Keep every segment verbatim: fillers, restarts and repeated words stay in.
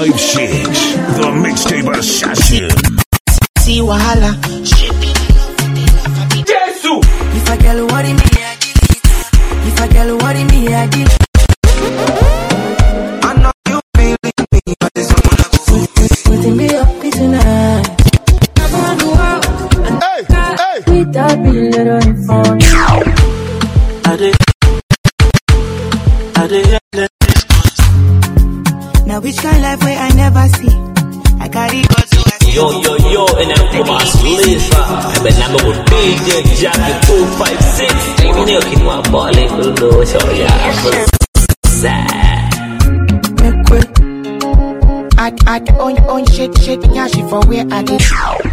five six, the mixtape assassin. See Wahala. Jesus! If I girl worry me, I delete. If I girl worry me, I delete. I know you feeling me, but there's someone else putting me up tonight. Hey, hey! With that billion on the phone. I did. I did. Now which kind of life where I never see. I carry God so I see. Yo, yo, yo, and I'm from Australia. I've been number one D J Jackie two five six. I'm milking my body for the show. Yeah, I I own own shit shit yeah she for where I did.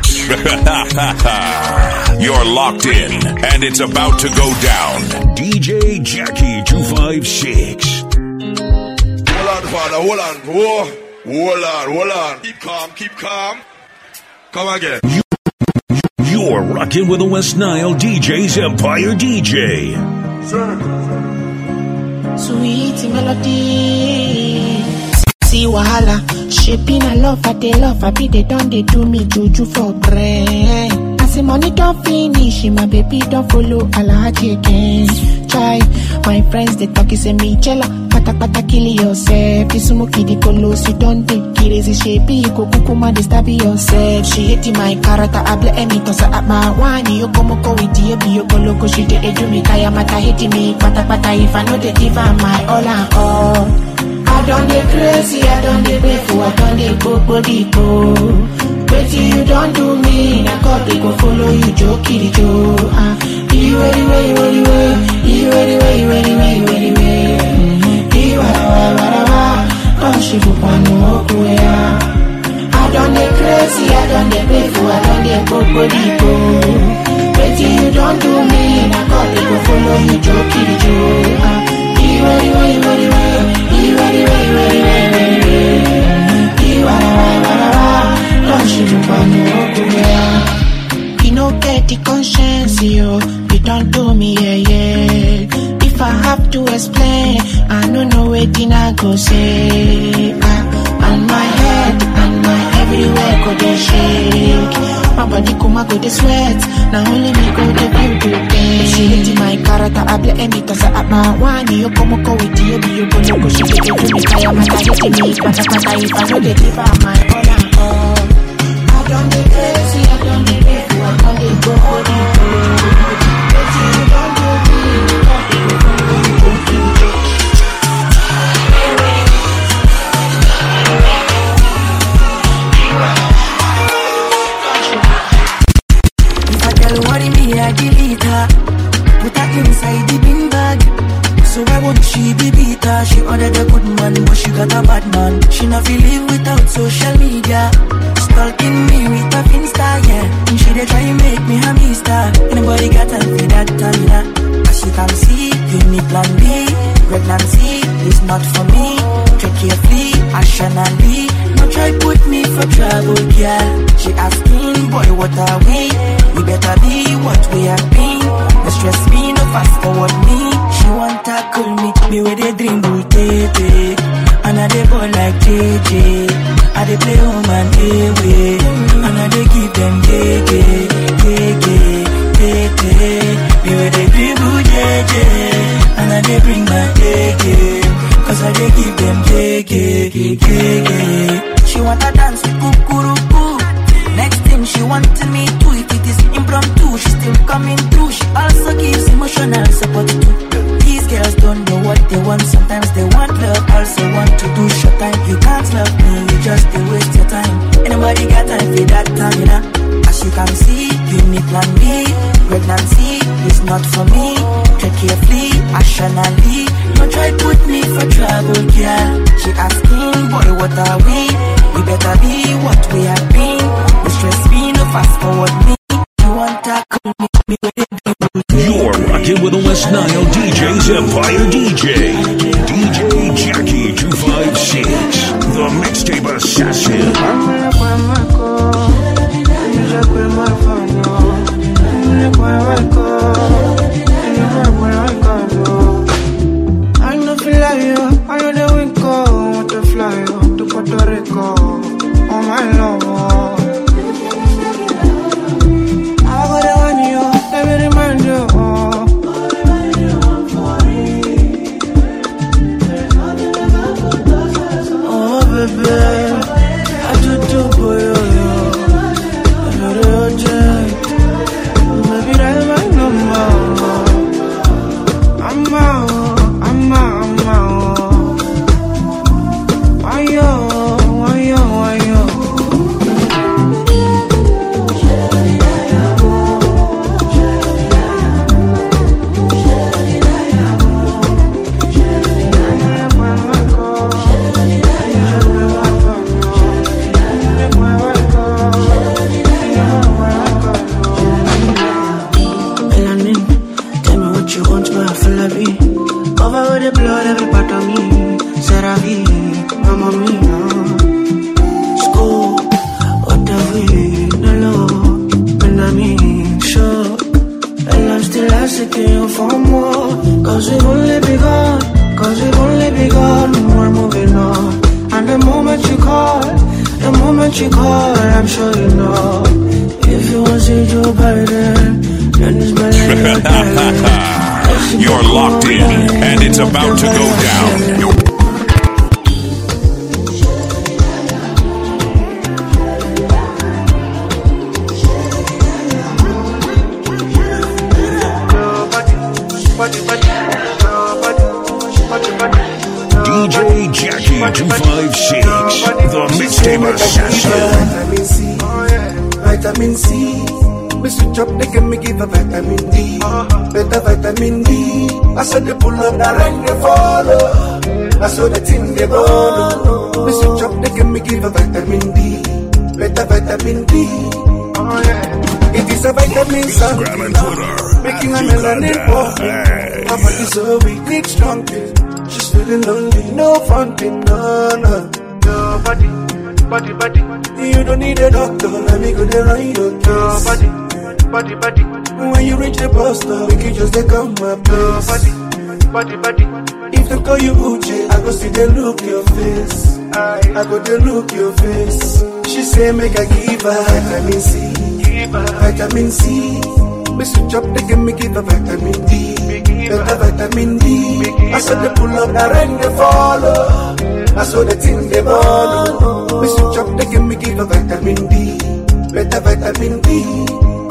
You're locked in, and it's about to go down. D J Jackie two five six. Hold on, father, hold on. Whoa. Hold on, hold on. Keep calm, keep calm. Come again. You, you're rocking with the West Nile D Js Empire D J. Sweet melody. See Wahala. Shaping a love, I they love, I be they done, they do me juju for bread. I say money don't finish, my baby don't follow Alhaji again. Try, my friends they talk, say me jella. Pata pata kill yourself. This smoky the colos, you don't take crazy shape. You go kukuma, they stab yourself. She hating my character, I blame me, toss up my wine. You come go with you, be you go loco, she dey do me. Kaya mata hating me, pata pata if I know they give her my all and all. I don't dey crazy, I don't dey grateful, I don't dey go body go. Wait till you don't do me, na God they go follow you, jokey Joe. Ah, you ready, ready, ready, ready, you ready, ready, ready, ready, ready, ready. You wara wara wara wara, don't she go panu okuya. I don't dey crazy, I don't dey grateful, I don't dey go body go. Wait till you don't do me, na God they go follow you, jokey Joe. Ah, you ready, ready, ready, ready. You ready, ready, ready, ready, ready. You are right, right, right. Don't you look on the walk. You know, get the conscience, yo. You don't do me, yeah, yeah. If I have to explain, I don't know what I go say. Ah, and my head, and my everywhere go they shake. My body come go they sweat. Now only me go they feel good day. She hating my character, I blame me cause I have my one. You come go with you, you go no go. She get to me, I am not hating me. Pata pata if I know they give her my all and all. I don't dey crazy, I don't dey crazy, I don't dey go for the go. But you don't do me, don't dey go for the go. If I tell worry me, I delete her. Put her inside the bin bag. So why won't she be bitter? She ordered a good man, but she got a bad man. She not feel live without social media. Stalking me with a finsta, yeah. And she dey try make me a mister. Anybody got time for that, Tamina? As you can see, you need plan B. Pregnancy is not for me. Tread carefully, rationally. No try put me for trouble, girl. She asking, boy, what are we? We better be what we have been. No stress me, no fast forward me. She want tackle me, me with a dream bull tete. And I dey ball like J J. I dey play home and away. And I dey give them gege, gege, tete. Me with a dream bull J J. And I dey bring my gege. Cause I dey give them gege, gege. She want to dance with kukuruku. Next thing she wanted me to, if it is impromptu, she still coming through. She also gives emotional support too. These girls don't know what they want. Sometimes they want love, also want to do short time. You can't love me, you just they waste your time. Anybody got time for that time, you know? As you can see, you need plan B. Pregnancy is not for me. Tread carefully, rationally. Don't try put me for trouble, girl. She asking, boy, what are we? We better be what we have been. No stress me, no fast forward me. You want to call me, me with it. You're rocking with the West Nile D Js Empire D J. D J Jackie two five six, the mixtape assassin. I know feel like you, I know the wind go, want to fly to Puerto Rico. you want to have full of me. Cover with the blood, every part of me. Said I be, mama me, school, what the we, no low, when I mean, sure. And I'm still asking you for more. Cause we've only begun, cause we've only begun. We're moving on. And the moment you call, the moment you call, I'm sure you know. If you want to see Joe Biden, then it's my life. You're locked in, and it's about to go down. D J Jackie two five six, the mixtape assassin. Vitamin C, vitamin C. Me switch up, they give me give a vitamin D. Better vitamin D. I saw they pull up, the rain they follow. I saw the thing they roll. Me switch up, they give me give a vitamin D. Better vitamin D. It is a vitamin supplement, making a melanin pop. My body so weak, need strong thing. She's feeling lonely, no fun thing, no, no. Nobody, body, body. You don't need a doctor, let me go there on your case. Body, body, body. When you reach the bus stop, we can just take on my place. Body, body, body. If they call you Uche, I go see they look your face. I go they look your face. She say make I give her vitamin C. Vitamin C. Me switch up, they give me give her vitamin D. Better vitamin D. I saw they pull up, the rain they follow. I saw the thing they follow. Me switch up, they give me give her vitamin D. Better vitamin D.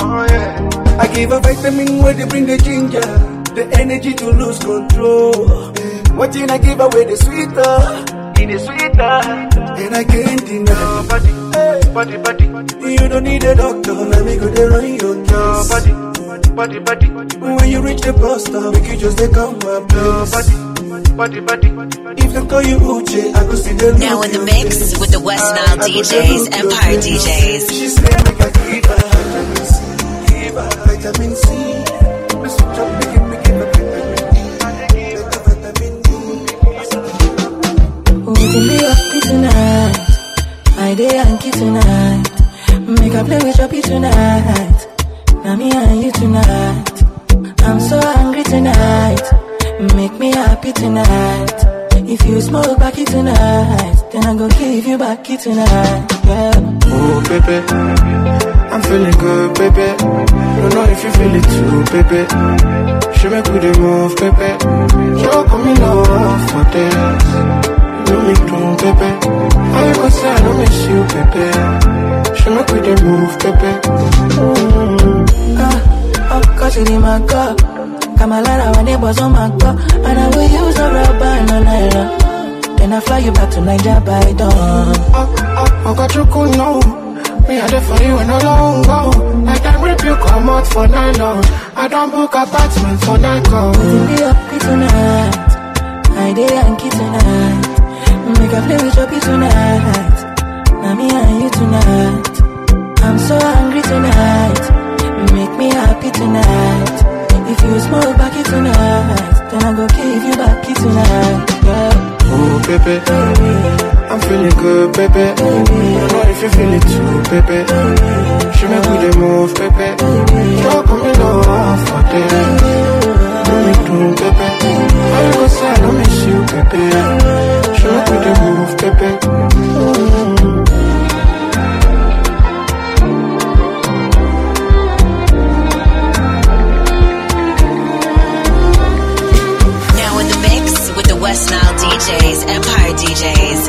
I give her vitamin where they bring the ginger, the energy to lose control. What thing I give away the sweeter, it is sweeter, and I can't deny. Body, body, body. You don't need a doctor, let me go there on your case. Body, body, body. When you reach the bus stop, we can just take on my place. Body, body, body. If they call you Uche, I go see the now in the mix with the West Nile D Js, Empire D Js. She said make I give her vitamin C, give her vitamin C. Me switch up, they give me give her vitamin D, vitamin D. We can be happy tonight, my day Yankee tonight. Make a play with your beat tonight. Now me and you tonight. I'm so hungry tonight. Make me happy tonight. If you smoke backy tonight, then I go give you backy tonight. Yeah. Oh baby, I'm feeling good, baby. Don't know if you feel it too, baby. She make with the move, baby. You're coming off for this. You know me too, baby. How you gonna say I don't miss you, baby? She make with the move, baby. Mm-hmm. Ah, oh, cause you in my cup. Come along, when it was on my cup. And I will use a rubber and a nylon. Then I fly you back to Nigeria by dawn. Oh, oh, I got you cool now. Me I there for you and no long go. I can rip you come out for nylon. I don't book apartment for night go. We can be happy tonight, I day Yankee tonight. Make a play with your beat tonight. Now me and you tonight. I'm so hungry tonight. Make me happy tonight. If you smoke backy tonight, then I go give you backy tonight. Yeah. Oh baby, baby, I'm feeling good, baby. baby. Don't know if you feel it too, baby. baby. She make me the move, baby. baby. You're coming off for this. Do me too, baby. How you gonna say I don't miss you, baby? She make me the move, baby. Mm-hmm. West Nile D Js, Empire D Js.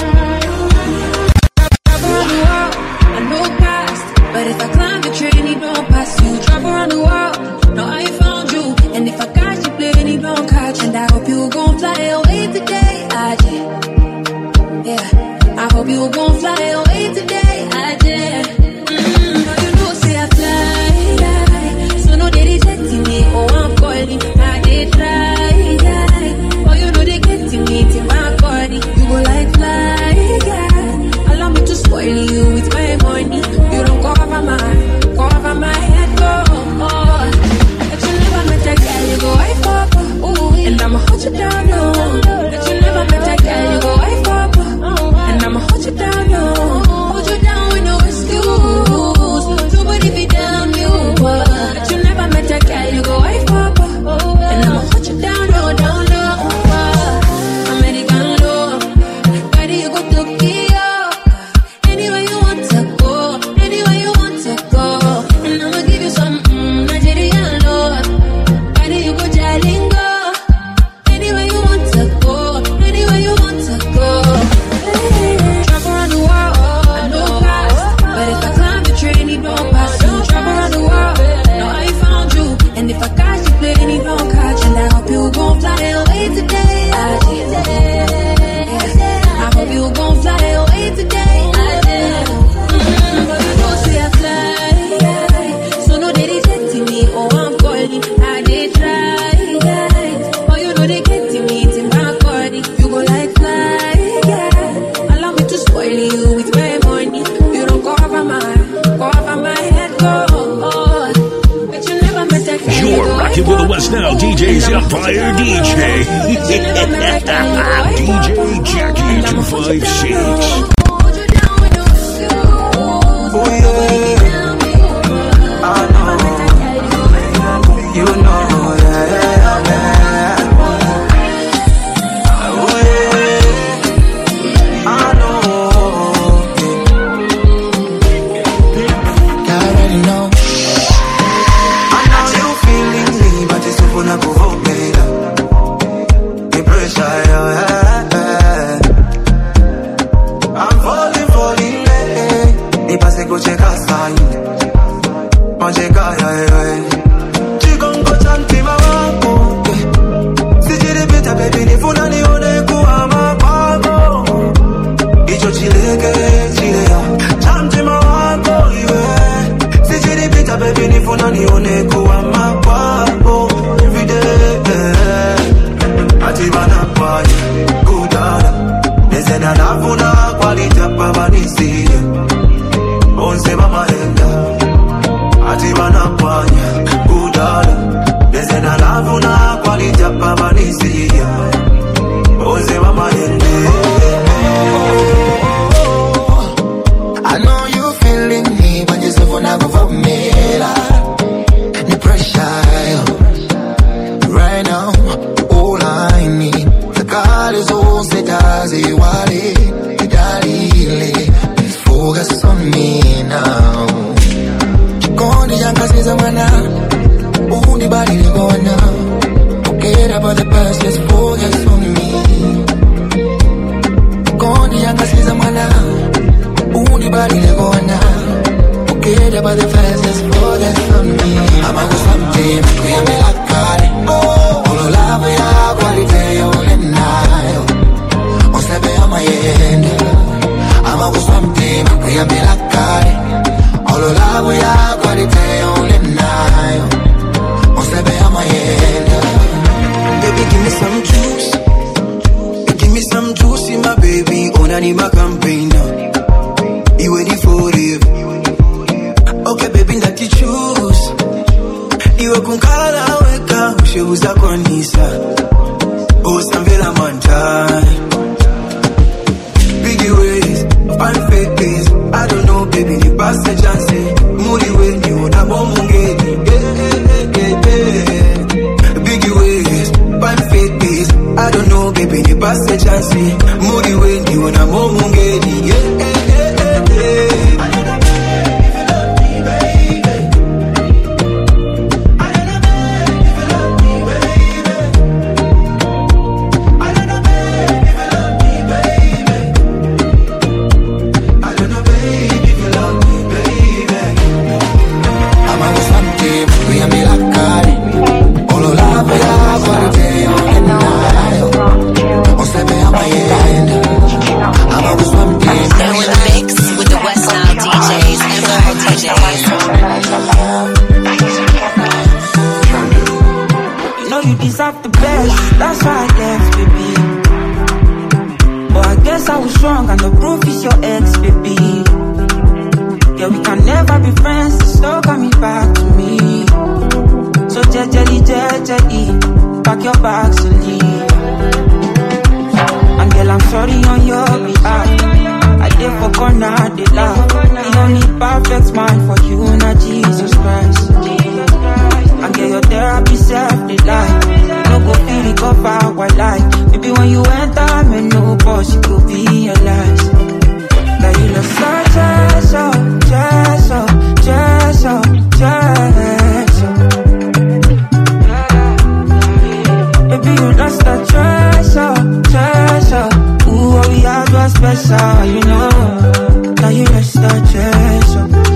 I know past, but if I climb the tree, need no Rocking with the West Now D J's Empire D J. D J Jackie two five six. Oh yeah, I know, you know that, yeah. Oh yeah, I know, yeah. I already know. I know you feeling me, but it's so na kuvumela. The pressure, yeah, yeah. I'm falling, falling, yeah. Ni pase kucheka sana, macheka, yeah, yeah. Chikongo chantima wako, sijiripita baby nifuna nione kuwa makwako. Icho chileke, chilea, chantima wako, yeah. Sijiripita baby nifuna nione kuwa makwako. Everyday, yeah. Atibana kwanya, kudara. Nezena nafuna kwa litapa manisi. Onse mama enda Atibana kwanya Kudala Nezena lavuna Kwa litapa manisi Onse mama enda I know you feeling me But you still wanna go for me The pressure Right now All I need The God is all set as a wali Please focus on me now. Chikondi yanga siza mwana Undi bali ligona. Forget about the past, just focus on me. Chikondi yanga siza mwana Undi bali ligona. Forget about the past, just focus on me. I'ma go something, kuyame lakari. Olo lava ya quality ole nayo. Osebe ama yenda. I'ma go something, kuyame lakari. Olo lava ya quality ole nayo. Osebe ama yenda. Baby, give me some juice. Give me some juice in my baby. Onani my campaign now. You ready for it? Okay, baby, that you choose. Iwe kunkala weka, usheuza kwa nisa. Osambela mantai. Biggie ways, fine fake days. I don't know, baby, ni pass a chance. Muri we, ni unabo mungeni. Yeah, yeah, yeah, yeah. Biggie ways, fine fake days. I don't know, baby, ni pass a chance. Muri we, ni unabo mungeni. Yeah, yeah, yeah, yeah. Deserve the best, that's why I left, baby. But I guess I was wrong and the proof is your ex, baby. Yeah, we can never be friends, it's still coming back to me. So jejely, jejely, pack your bags and leave. And girl, I'm sorry on your behalf. I did for corner, they laugh. The only perfect man for you, not Jesus Christ. And get your therapy self, they lie. No go feel it, go far, white light. Maybe when you enter, me no boss, you could be realized. That you look so treasure, treasure, treasure, treasure. Maybe you lost that treasure, treasure. Ooh, what we had was special, you know. That you lost that treasure.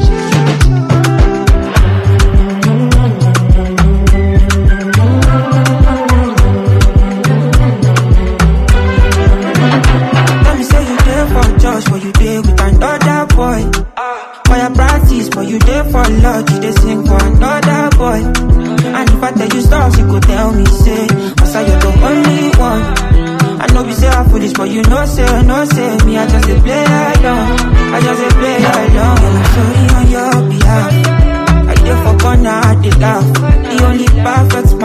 But you there with another boy. For your practice, but you there for love. You they sing for another boy. And if I tell you stuff, you could tell me, say, cause I you're the only one. I know you say I foolish, but you know, say, no, say me, I just a play along. I just a play along. And I'm sorry on your behalf. I did for corner, I did laugh. The only perfect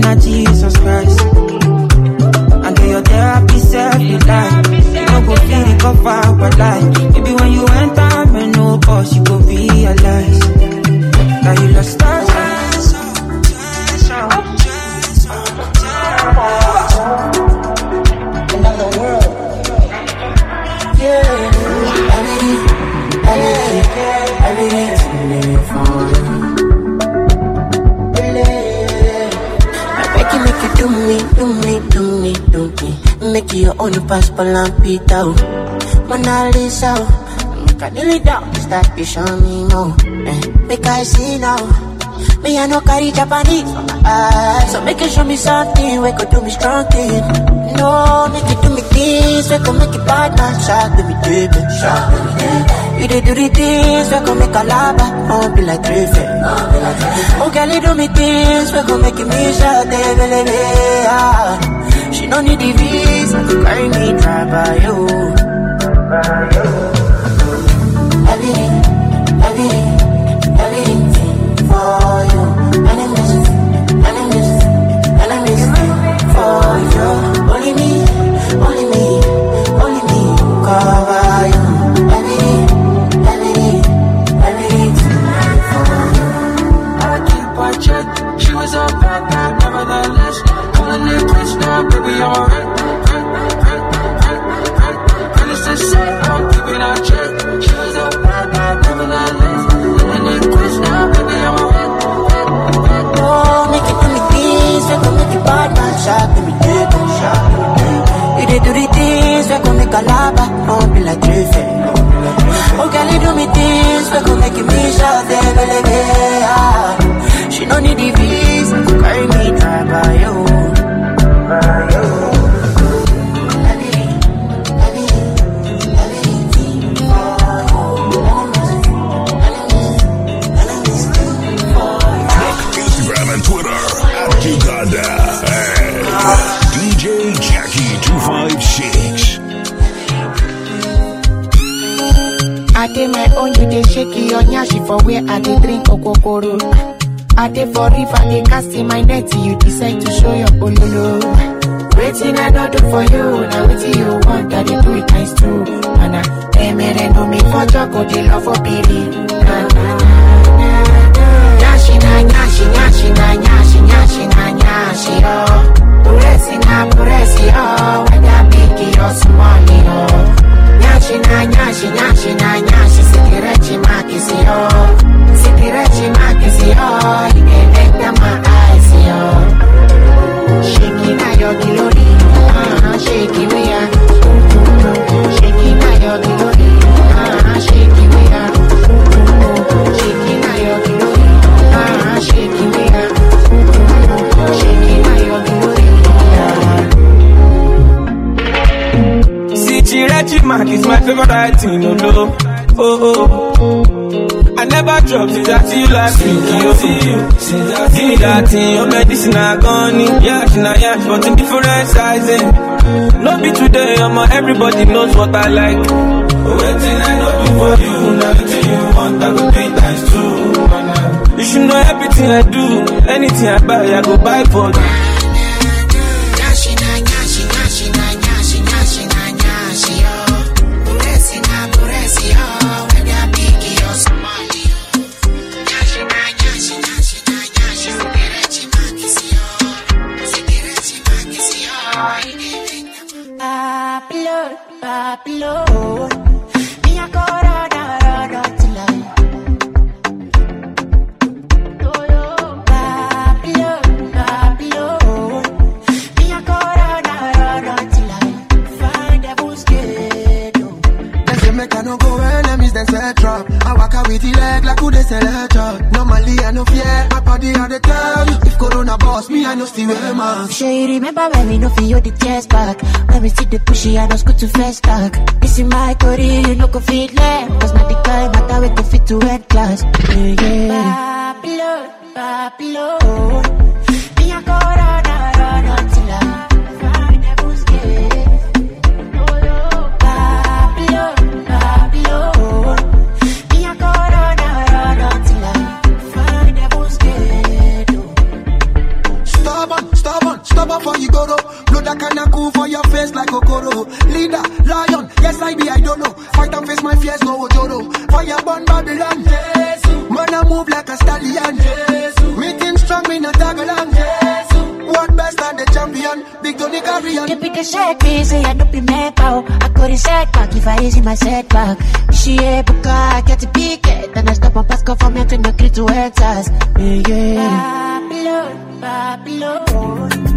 na Jesus Christ. And do your therapy self you like. You don't go feel the cover but like. Maybe when you enter me no boss you go realize. Now you lost stars. Another world. Yeah. Everything, everything, everything for you. I beg you make you do me, do me, do me, do me. Make you your own passport and Peter. Mona Lisa, make I kneel it down, start to show me more. Make I see now. Me I no carry Japanese for my eyes. So make you show me something we could do me strong thing. No, make you do me things we could make it bad man. Shock to me deep, shock to me deep. You dey do the things we could make a lava. Oh, be like Griffin. Oh, girl, you do me things we could make it me shout, baby. She don't need the visa to carry me dry by you. Everything, everything, everything for you. Enemies, enemies, enemies for you. Only me, only me, only me cover you. Everything, everything, everything for you. I keep watching. She was a bad guy, nevertheless. Calling it quits now, baby, I'm alright. And it's the same, I'll keep it on check. She was a bad guy, nevertheless. Calling it quits now, baby, I'm alright. No, make it do me things, we gon' make it bad man. Shock to me deep, shock to me deep. You dey do the things, we gon' make a lava. Oh, be like Griffin. Oh, girl, you do me things, we gon' make it me shout, baby, baby. She don't need the visa to carry me dry by you. Instagram and Twitter at Uganda and D J Jackie two five six. I take my own, you dey shake your nyashi for where I dey drink okokoro. I dey for river, they cast in my net, you decide to show your pololo. Waiting I don't do for you, now waiting you want, I dey do it nice too. And I, they made no me for Joko, they love for Billy. Na na na na na. Nyashi na nyashi, nyashi na nyashi, nyashi na nyashi, oh. Puresi na puresi, oh. Whether big or small, oh. Nyashi na nyashi, nyashi na nyashi, sikirechi makisi, oh. Sikirechi makisi, oh. You can make them my eyes, oh. Shaking na your glory, ah, shaking we are. Shaking na your glory, ah, shaking we are. Shaking na your glory, ah, shaking we are. Shaking na your glory, ah. See, Chirachi Mark is my favorite item, no, no. Oh, oh. I never drop since I see you last week. You see you, since I see that thing. Your medicine are gone. Yash na yash, but in different sizing. No be today, I'm everybody knows what I like. Waiting I know do for you, now everything you want, I go pay times two. You should know everything I do, anything I buy, I go buy for you. Babylon, me a go round and round until I Babylon, Babylon, me a go round and round until I find a busket. They say make I no go enemies, then set trap. I walk out with the leg like who they sell a job. Normally I no fear, my body I dey tell you. If Corona boss me, I know still wear mask. Sure you remember when we no feel the tears back. When we see the pushy, I know good to first stack. This is my career, you no go fit left. Cause not the kind matter we go fit to head class. Yeah, yeah. Babylon, Babylon, me a go round and round until I find a busket. Babylon, Babylon, me a go round and round until I find a busket. Stubborn, long, me no tag along. What best and the champion, big Tony Carrion. You pick a shake, busy, I don't be make out. I got a setback if I easy my setback. She a book, I get to pick it. Then I stop and pass, go for me to make it to answers. Yeah, yeah. Babylon, Babylon.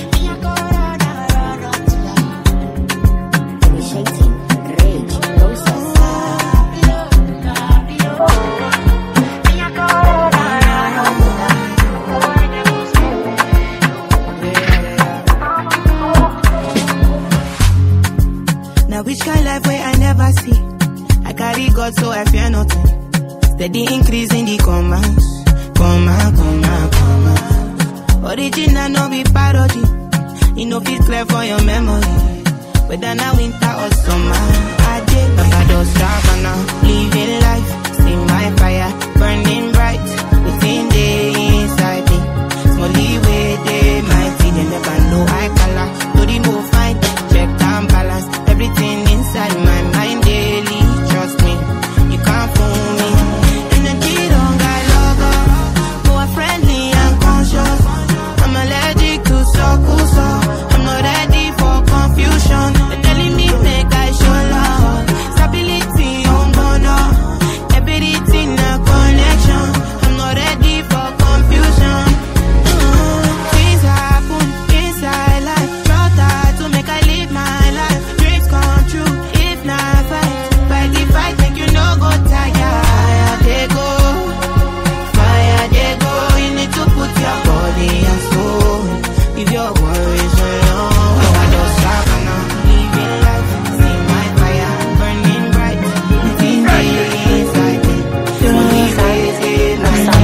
Which kind life where I never see? I carry God so I fear nothing. Steady increase in the commas. Comma, comma, comma. Original no be parody. You know fit clear for your memory. Whether now winter or summer, I did Papa don't stop now. Living life, see my fire burning bright within the inside me. Smally way they might see. They never know I color. Do the move fine, check and balance. Everything inside my mind daily, trust me, you can't fool me. Energy don't got logo, more friendly and conscious. I'm allergic to circles, so I'm not ready for confusion. They're telling me make I show love, stability on bono, everything a connection. I'm not ready for confusion. Mm-hmm. Things happen inside life, try that to make I live my life. Come true, if not fight, fight the fight, make you no go tired. Fire they go, fire they go. You need to put your body and soul. If your worries alone, oh, I don't stop now. Living life, see my fire burning bright. Within the inside me, only crazy,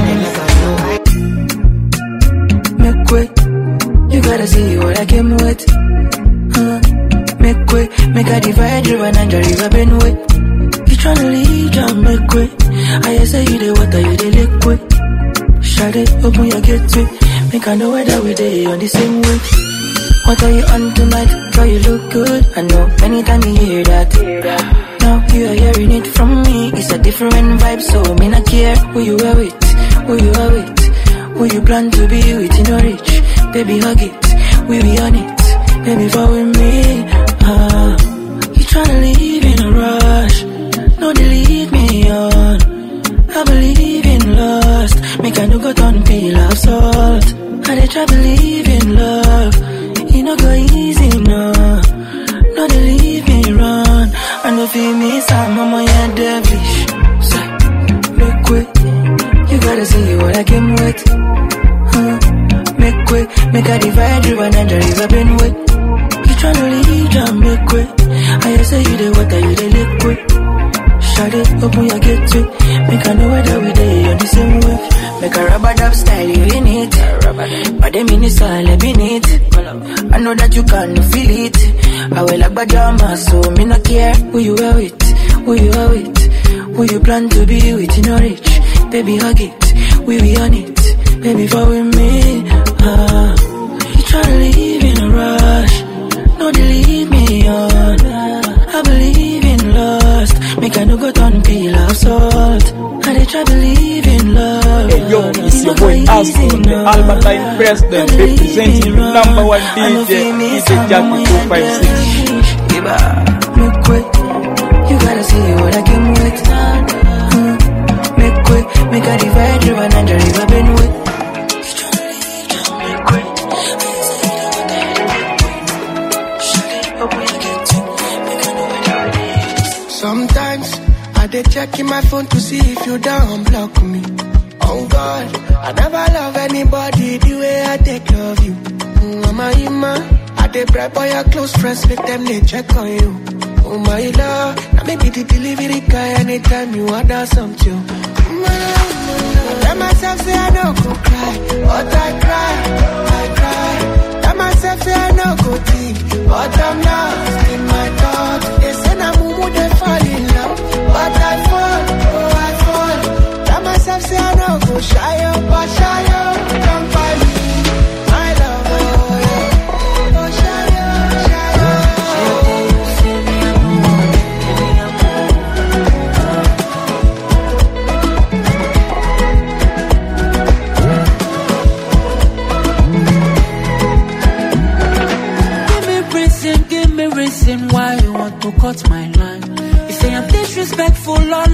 my Make way, you gotta see what I came with. Huh? Make way, make a divide river and the river bend way. You tryna leave, John, make way. I say you the water, you the liquid. Shut it, open your gateway. Make I know whether we day on the same way. What are you on tonight? Girl, you look good. I know, anytime you hear that. Now you are hearing it from me. It's a different vibe, so me not care who you are with, who you are with, who you plan to be with in your reach. Baby, hug it, we be on it. Baby, fall with me. Uh, you tryna leave in a rush. No, they lead me on. I believe in lust. Make I no go down peel of salt. I they try believe in love. You no go easy, no. No, they leave me run. I know feel me some mama, you're devilish. So, make way. You gotta see what I came with. Huh? Make way. Make a divide river and the river been with. You tryna leave, John, make way. I say you the water, you the liquid. Shut it, open your gateway. Make I know whether we day on the same wave. Make a rubber dub style, you in it. But them in it's all I been it. I know that you can feel it. I will like Bajama, so me no care who you are with, who you are with, who you plan to be with in your reach. Baby, hug it, we be on it. Baby, fall with me. Uh, you tryna leave in a rush. No, they lead me on. I believe in lust. Make I no go down peel of salt. I they try believe in love. Hey yo, it's your boy Aston, the Albertine President, representing the number one D J, D J Jackie two five six. Make way, you gotta see what I came with. Hmm. Make way, make a divide river and the river been with. Sometimes I dey checking my phone to see if you don't block me. Oh God, I never love anybody the way I take love you. Mm, I'm a human. I dey bribe all your close friends, make them they check on you. Oh my love, now maybe the delivery guy anytime you order something. Mm, I tell myself say I don't go cry, but I cry, I cry. Tell myself say I don't go think, but I'm lost in my thoughts. They say na mumu they fall in love, but I fall, oh I fall. Tell myself say I don't go shy up, but shy up, don't find me, my love, oh yeah. Oh shy up, shy up.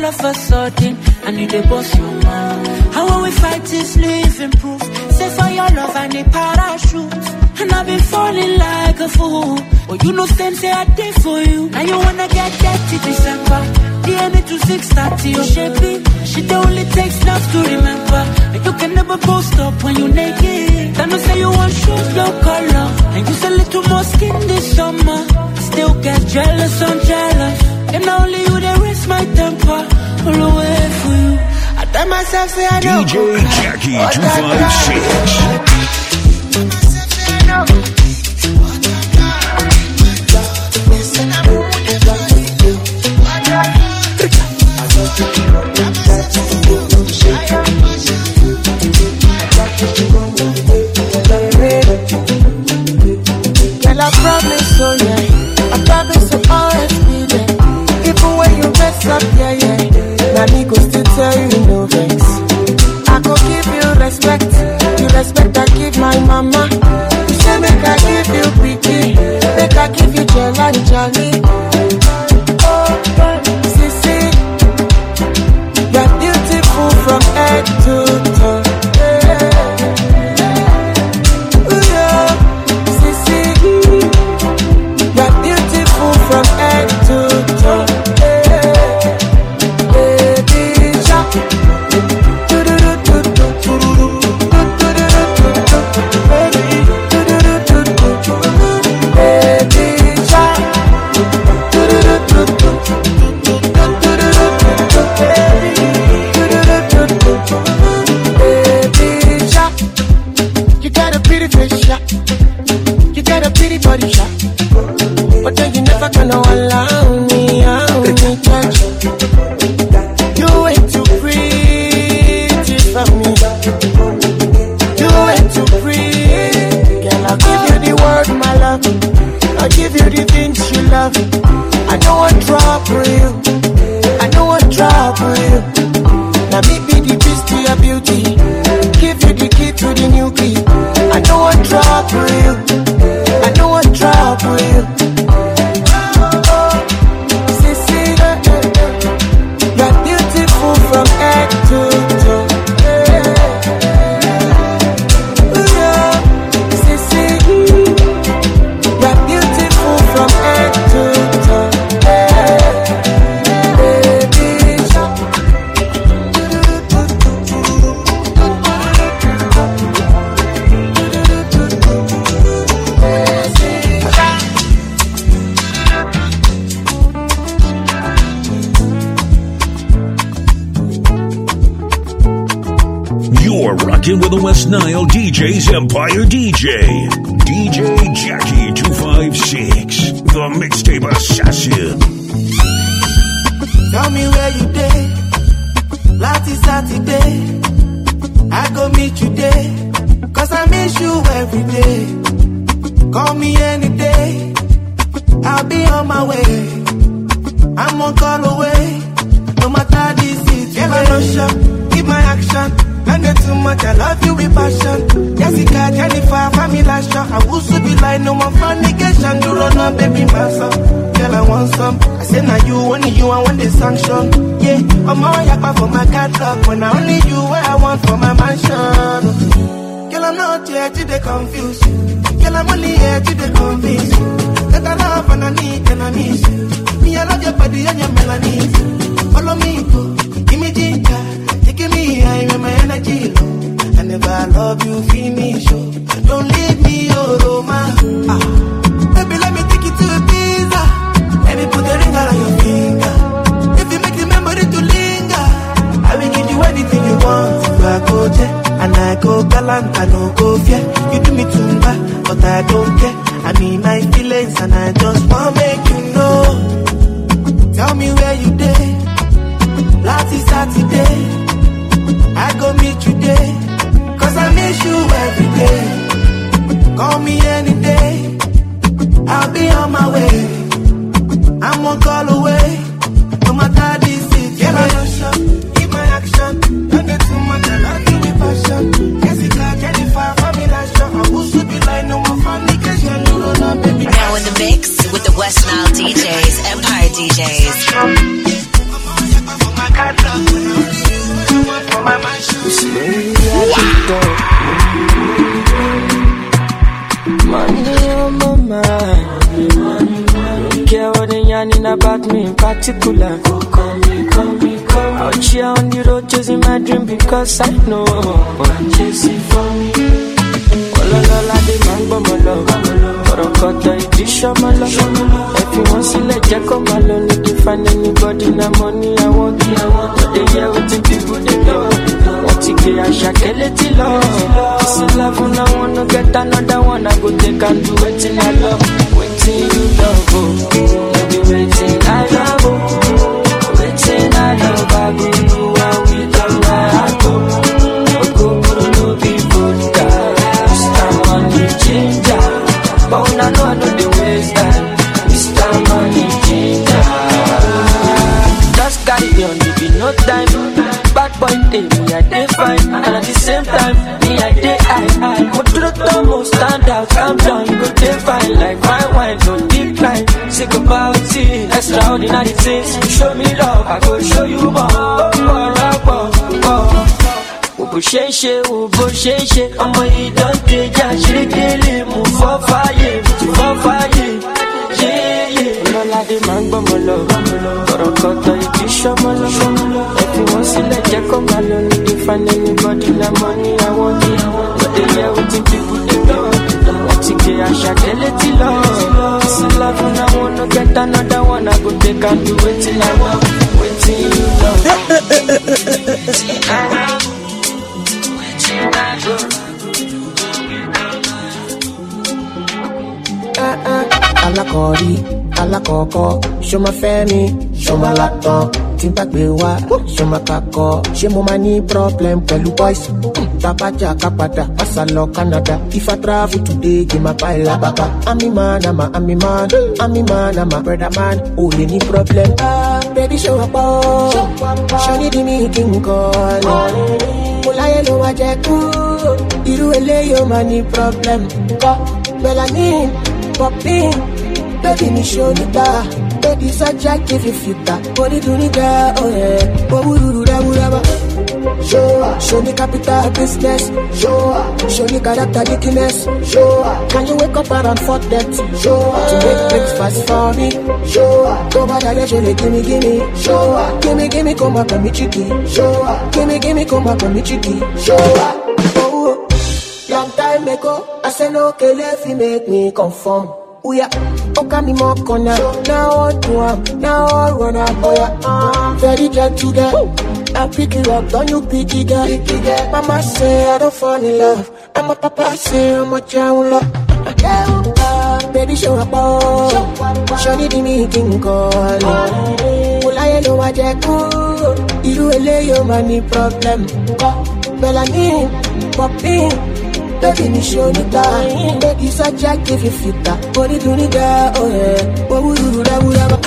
of a sudden, I need a boss your man. How will we fight this living proof? Say for your love I need parachute. And I've been falling like a fool. But you know same say I did for you. Now you wanna get dirty December. D M me to six thirty, oh shapey. Shit only takes love to remember. And you can never post up when you naked. Then you say you want shoes, no color. And use a little more skin this summer. Still get jealous, I'm jealous. And only you that raise my temper. All the way for you. I tell myself, say I don't. D J Jackie two five six. Girl, I promise, oh yeah, I promise to always be there. Even when you mess up, yeah, yeah. Now me go still tell you no vex. I go give you respect, you respect I give my mama. You say make I give you pretty, make I give you jelly, jelly. Oh, sissy, you're beautiful from head to toe. From head to toe, baby shark. Baby shark. Baby shark. You got a pretty face, shark. You got a pretty body, shark. But then you never gonna allow me, allow me touch. You ain't too pretty for me. You ain't too pretty. Girl, I'll give you the word, my love. I'll give you the things you love. I know what trouble you. I know what trouble you. Now me be the beast to your beauty. Give you the key to the new key. I know what trouble you. I know what trouble you. From head to toe, yeah, sissy, you're beautiful from head to toe, baby shark. You're rocking with the West Nile D Js Empire D J. D J Jackie two five six, the mixtape assassin. Tell me where you day. Last Saturday, I go meet you there. Cause I miss you every day. Call me any day, I'll be on my way. I'm one call away. No matter the situation, no shot, keep my action. I get too much, I love you with passion. Jessica, Jennifer, family last shot. I will be like no more fornication. You run up, baby, my son. Girl, I want some. I say now you, only you, I want the sanction. Yeah, I'm all yakpa for my catalog. When I only you, where I want for my mansion. Girl, I'm not here to the confuse you. Girl, I'm only here to the convince you. That I love and I need and I miss you. Me, I love your body and your melodies. Follow me, go, give me ginger. Give me high when my energy low. I never love you, finish, oh. Don't leave me, oh, Roma. Ah. Baby, let me take you to a pizza. Let me put a ring around your finger. If you make the memory to linger, I will give you anything you want. If I go there, and I go galant, I no go fear. You do me too bad, but I don't care. I mean my feelings, and I just wanna make you know. Tell me where you did. Last Saturday, I go meet you there. Cause I miss you every day. Call me any day, I'll be on my way. I'm one call away. No matter the situation, I don't show. Keep my action. Don't get too much, I love you with passion. Jessica, Jennifer, family last shot. I will should be like no more fornication. You don't know, baby. Now in the mix with the West Nile D Js, Empire D Js. something about me in particular. Oh, call me, call me, call me. Out here on the road chasing my dream because I know I'm chasing for me. Ololola de mango molo, Orokoto idisho molo. If you want to let Jack come alone, you can find anybody na money I want. But they hear what the people they know. Want to get a shakeleti love. This is love and I wanna get another one. I go take and do it in I love. Waiting you love, oh, you be waiting I love, oh, waiting I love. I go do what we done I go. Go go no be vodka. Mister Money Ginger, but when I know I know the waste time. Mister Money Ginger, just got it on the be no time. Bad boy day, me I day fine, and at the same time, me I day high high. But to the top, stand out, calm down, you go day fine like my wine, don't decline. Sick about it, extraordinary things. Show me love, I go show you more. Oh, oh, oh, oh. Ubu sheshe, ubu sheshe, I'ma eat don't take ya, shake it, move for fire, move for fire. Yeah, yeah. Lola de mango molo, Orokoto idisho molo. If you want to let Jack come alone, you can find anybody na money I want. But they hear what the people they know. Want to get a shakeleti love. This is love and I wanna get another one. I go take and do it till I love. Waiting you love. Waiting I love. Waiting I love. Alakori, alakoko, show my family, show my laptop, timpakbewa, show my kako, show my money problem, pelu boys, tapaja kapada, pasalo Canada. If I travel today, give my pile baba. I'm a man, I'm a, I'm a man, I'm a man, I'm a brother man. Oh, any problem? Ah, baby, show up, oh, show me the meeting call. Mulaye no wajeku, iru ele yo money problem. Ko, melanin, popping. Baby, me show you that. Baby, such a give you fit that. Body do need that, oh yeah. Oh, woo, da, woo, da, show, show me capital business. Show, show me character weakness. Show, can you wake up around four thirty? Show, to make breakfast for me. Show, go by the show, gimme, gimme. Show, gimme, gimme, come up and me chicky. Show, gimme, gimme, come up and me chicky. Show, oh, long time ago, I said no, okay, let me make me conform. Oh yeah, okay me more corner. Now all do am, now all run up. Oh yeah, very gentle girl. I pick it up, don't you pick it up. Mama say I don't fall in love. I'm a papa say I'm a child love. Uh, baby show up, oh, show me the meeting call. Mulaye no wajeku, iru ele yo money problem. Melanin, popping. Baby, me show you that. Baby, such a give you fit that. Body do need that, oh yeah. Oh, woo, woo, da, woo, da, ba.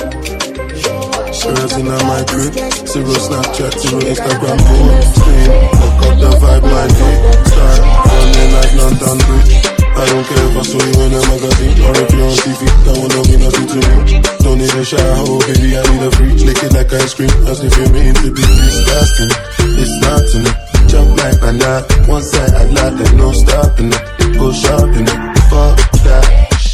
Rising on my crib, zero Snapchat, zero Instagram, boom, stream. Fuck up the vibe, my day. Start running like London Bridge. I don't care if I saw you in a magazine or if you're on T V. That will not mean nothing to me. Don't need a shower, oh baby, I need a free. Lick it like ice cream, as if you mean to be disgusting. It's not to me. Jump like banana, one side I like it, no stopping it. Go shopping it, fuck that.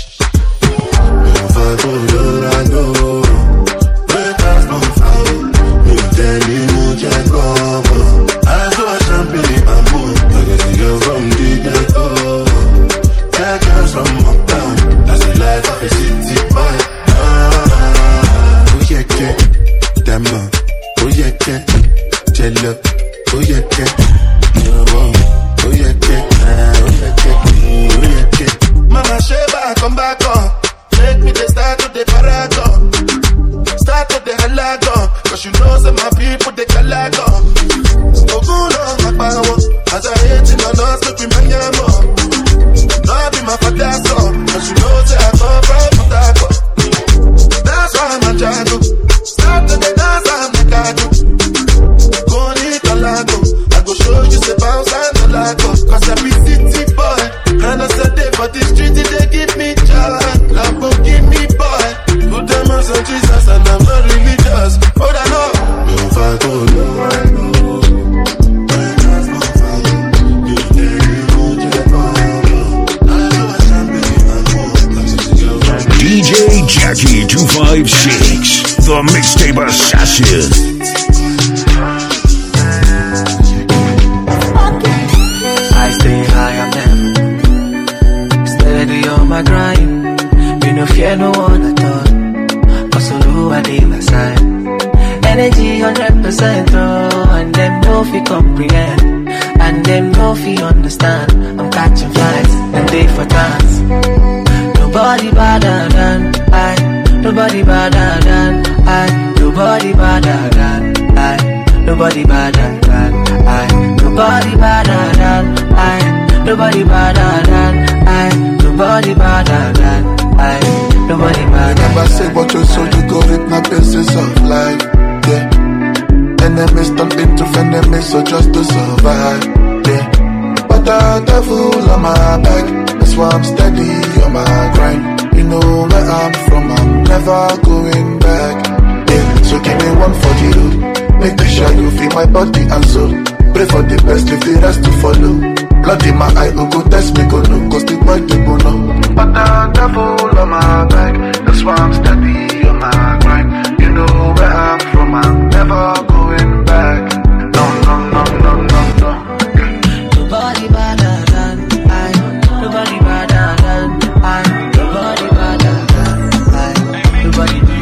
If I go to I know, break out no fight. You tell me you can't come. I saw a champagne, I'm good. I get the girl from the ghetto. That girl's from uptown. That's the life of a city boy. Ah, oh yeah, yeah, damn man. Oh yeah, yeah, jello. Oh yeah, yeah, oh yeah, yeah, oh yeah, yeah, yeah. Mama Sheba, come back on. Make me the start of the paragon. Start of the halagon. Cause you know some my people, they calagon. So go long, my power. As I hate in on us, make me man ya more. Now be my father's son. Cause you know that I come from Motaco. That's why I'm a jago. Start to the dance, I'm the gago. I go show you the bounce and the lago. Cause I be city boy. And I said they for the street they give me joy. Lambo give me boy. Put them on some Jesus and I'm not religious. But I know if I go low, I know. D J Jackie two five six. the Mixtape Assassin. I stay high on them, steady on my grind. You no fear no one at all, cause who I dey my side. Energy one hundred percent, oh, and them no fi comprehend, and them no fi understand. I'm catching flights, and they for dance. Nobody better than I, nobody better than I, nobody better than I, nobody better than I, nobody better than I, nobody better than I, nobody better than I, nobody better. Never say what you so you go with my pieces of life. Yeah. Enemies turn into enemies, so just to survive. Yeah. But the devil on my back, that's why I'm steady on my grind. You know where I'm from, I'm never going back. Yeah. So give me one for the road, make sure you feel my body and soul. Pray for the best, leave the rest to follow. Blood in my eye, oh go test me, go no, cause the boy they go no. But the devil on my back, that's why I'm steady on my grind. You know where I'm from, I'm never going back. No, no, no, no, no, no. Nobody better than I, nobody better than I, nobody better than I, nobody better.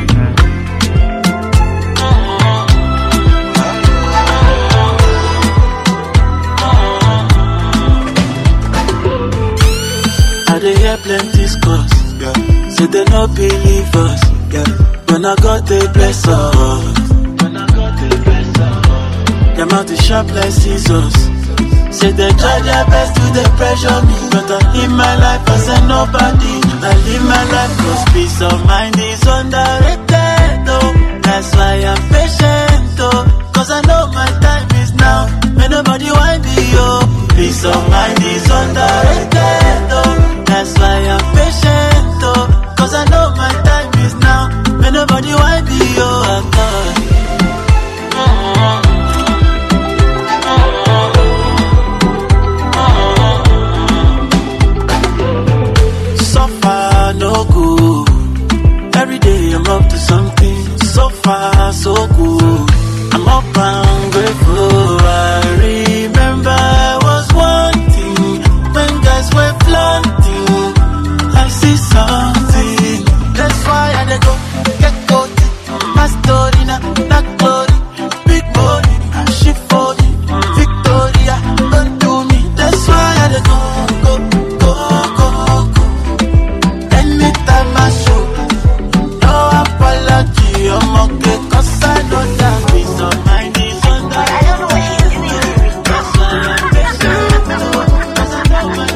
I dey hear plenty scores, yeah. Say they no believe us, yeah. When I got the bless us, when I got the bless us, them out the sharp like scissors. Say they try their best to they pressure me, but I live my life as a nobody. I live my life cause peace of mind is underrated, oh. That's why I'm patient, oh. Cause I know my time is now, may nobody want me, oh. Peace of mind is underrated, oh. That's why I'm patient, oh. Cause I know my time is now, may nobody want me, oh. I'm not. No good. Every day I'm up to something. So far, so good. I'm up and grateful. I remember I was wanting when guys were flaunting. I see something. That's why I dey go get gold. My story now, not glory. Big money, she for me. Victoria, don't do me. That's why I dey go, go, go, go, go. Anytime I show, no apology, I'm okay, cause I know that peace of mind is under. I don't know what she is doing. That's why I'm patient, cause I know my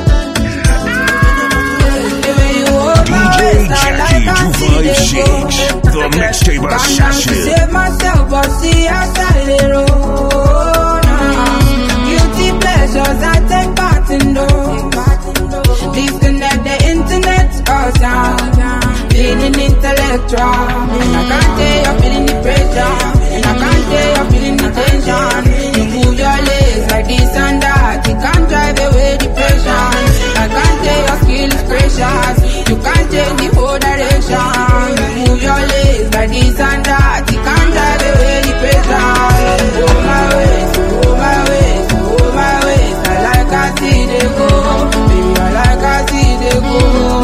D J Jackie two five six, the Mixtape Assassin. I save myself, but see outside the road. Guilty pleasures, I take part in those. Disconnect the internet, cause I'm feeling intellectual. And I can't tell you're feeling the pressure, and I can't tell you're feeling the tension. You move your legs like this and that, you can't drive away depression. I can't tell your skill is precious, you can't change the whole direction. You move your legs like this and that, you can't drive away depression. Oh my ways, oh my ways, oh my ways, I like I see they go. Baby, I like I see they go.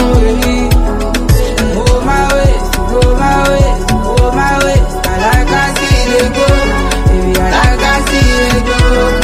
Oh my ways, oh my ways, oh my ways, I like I see they go. Baby, I like I see they go.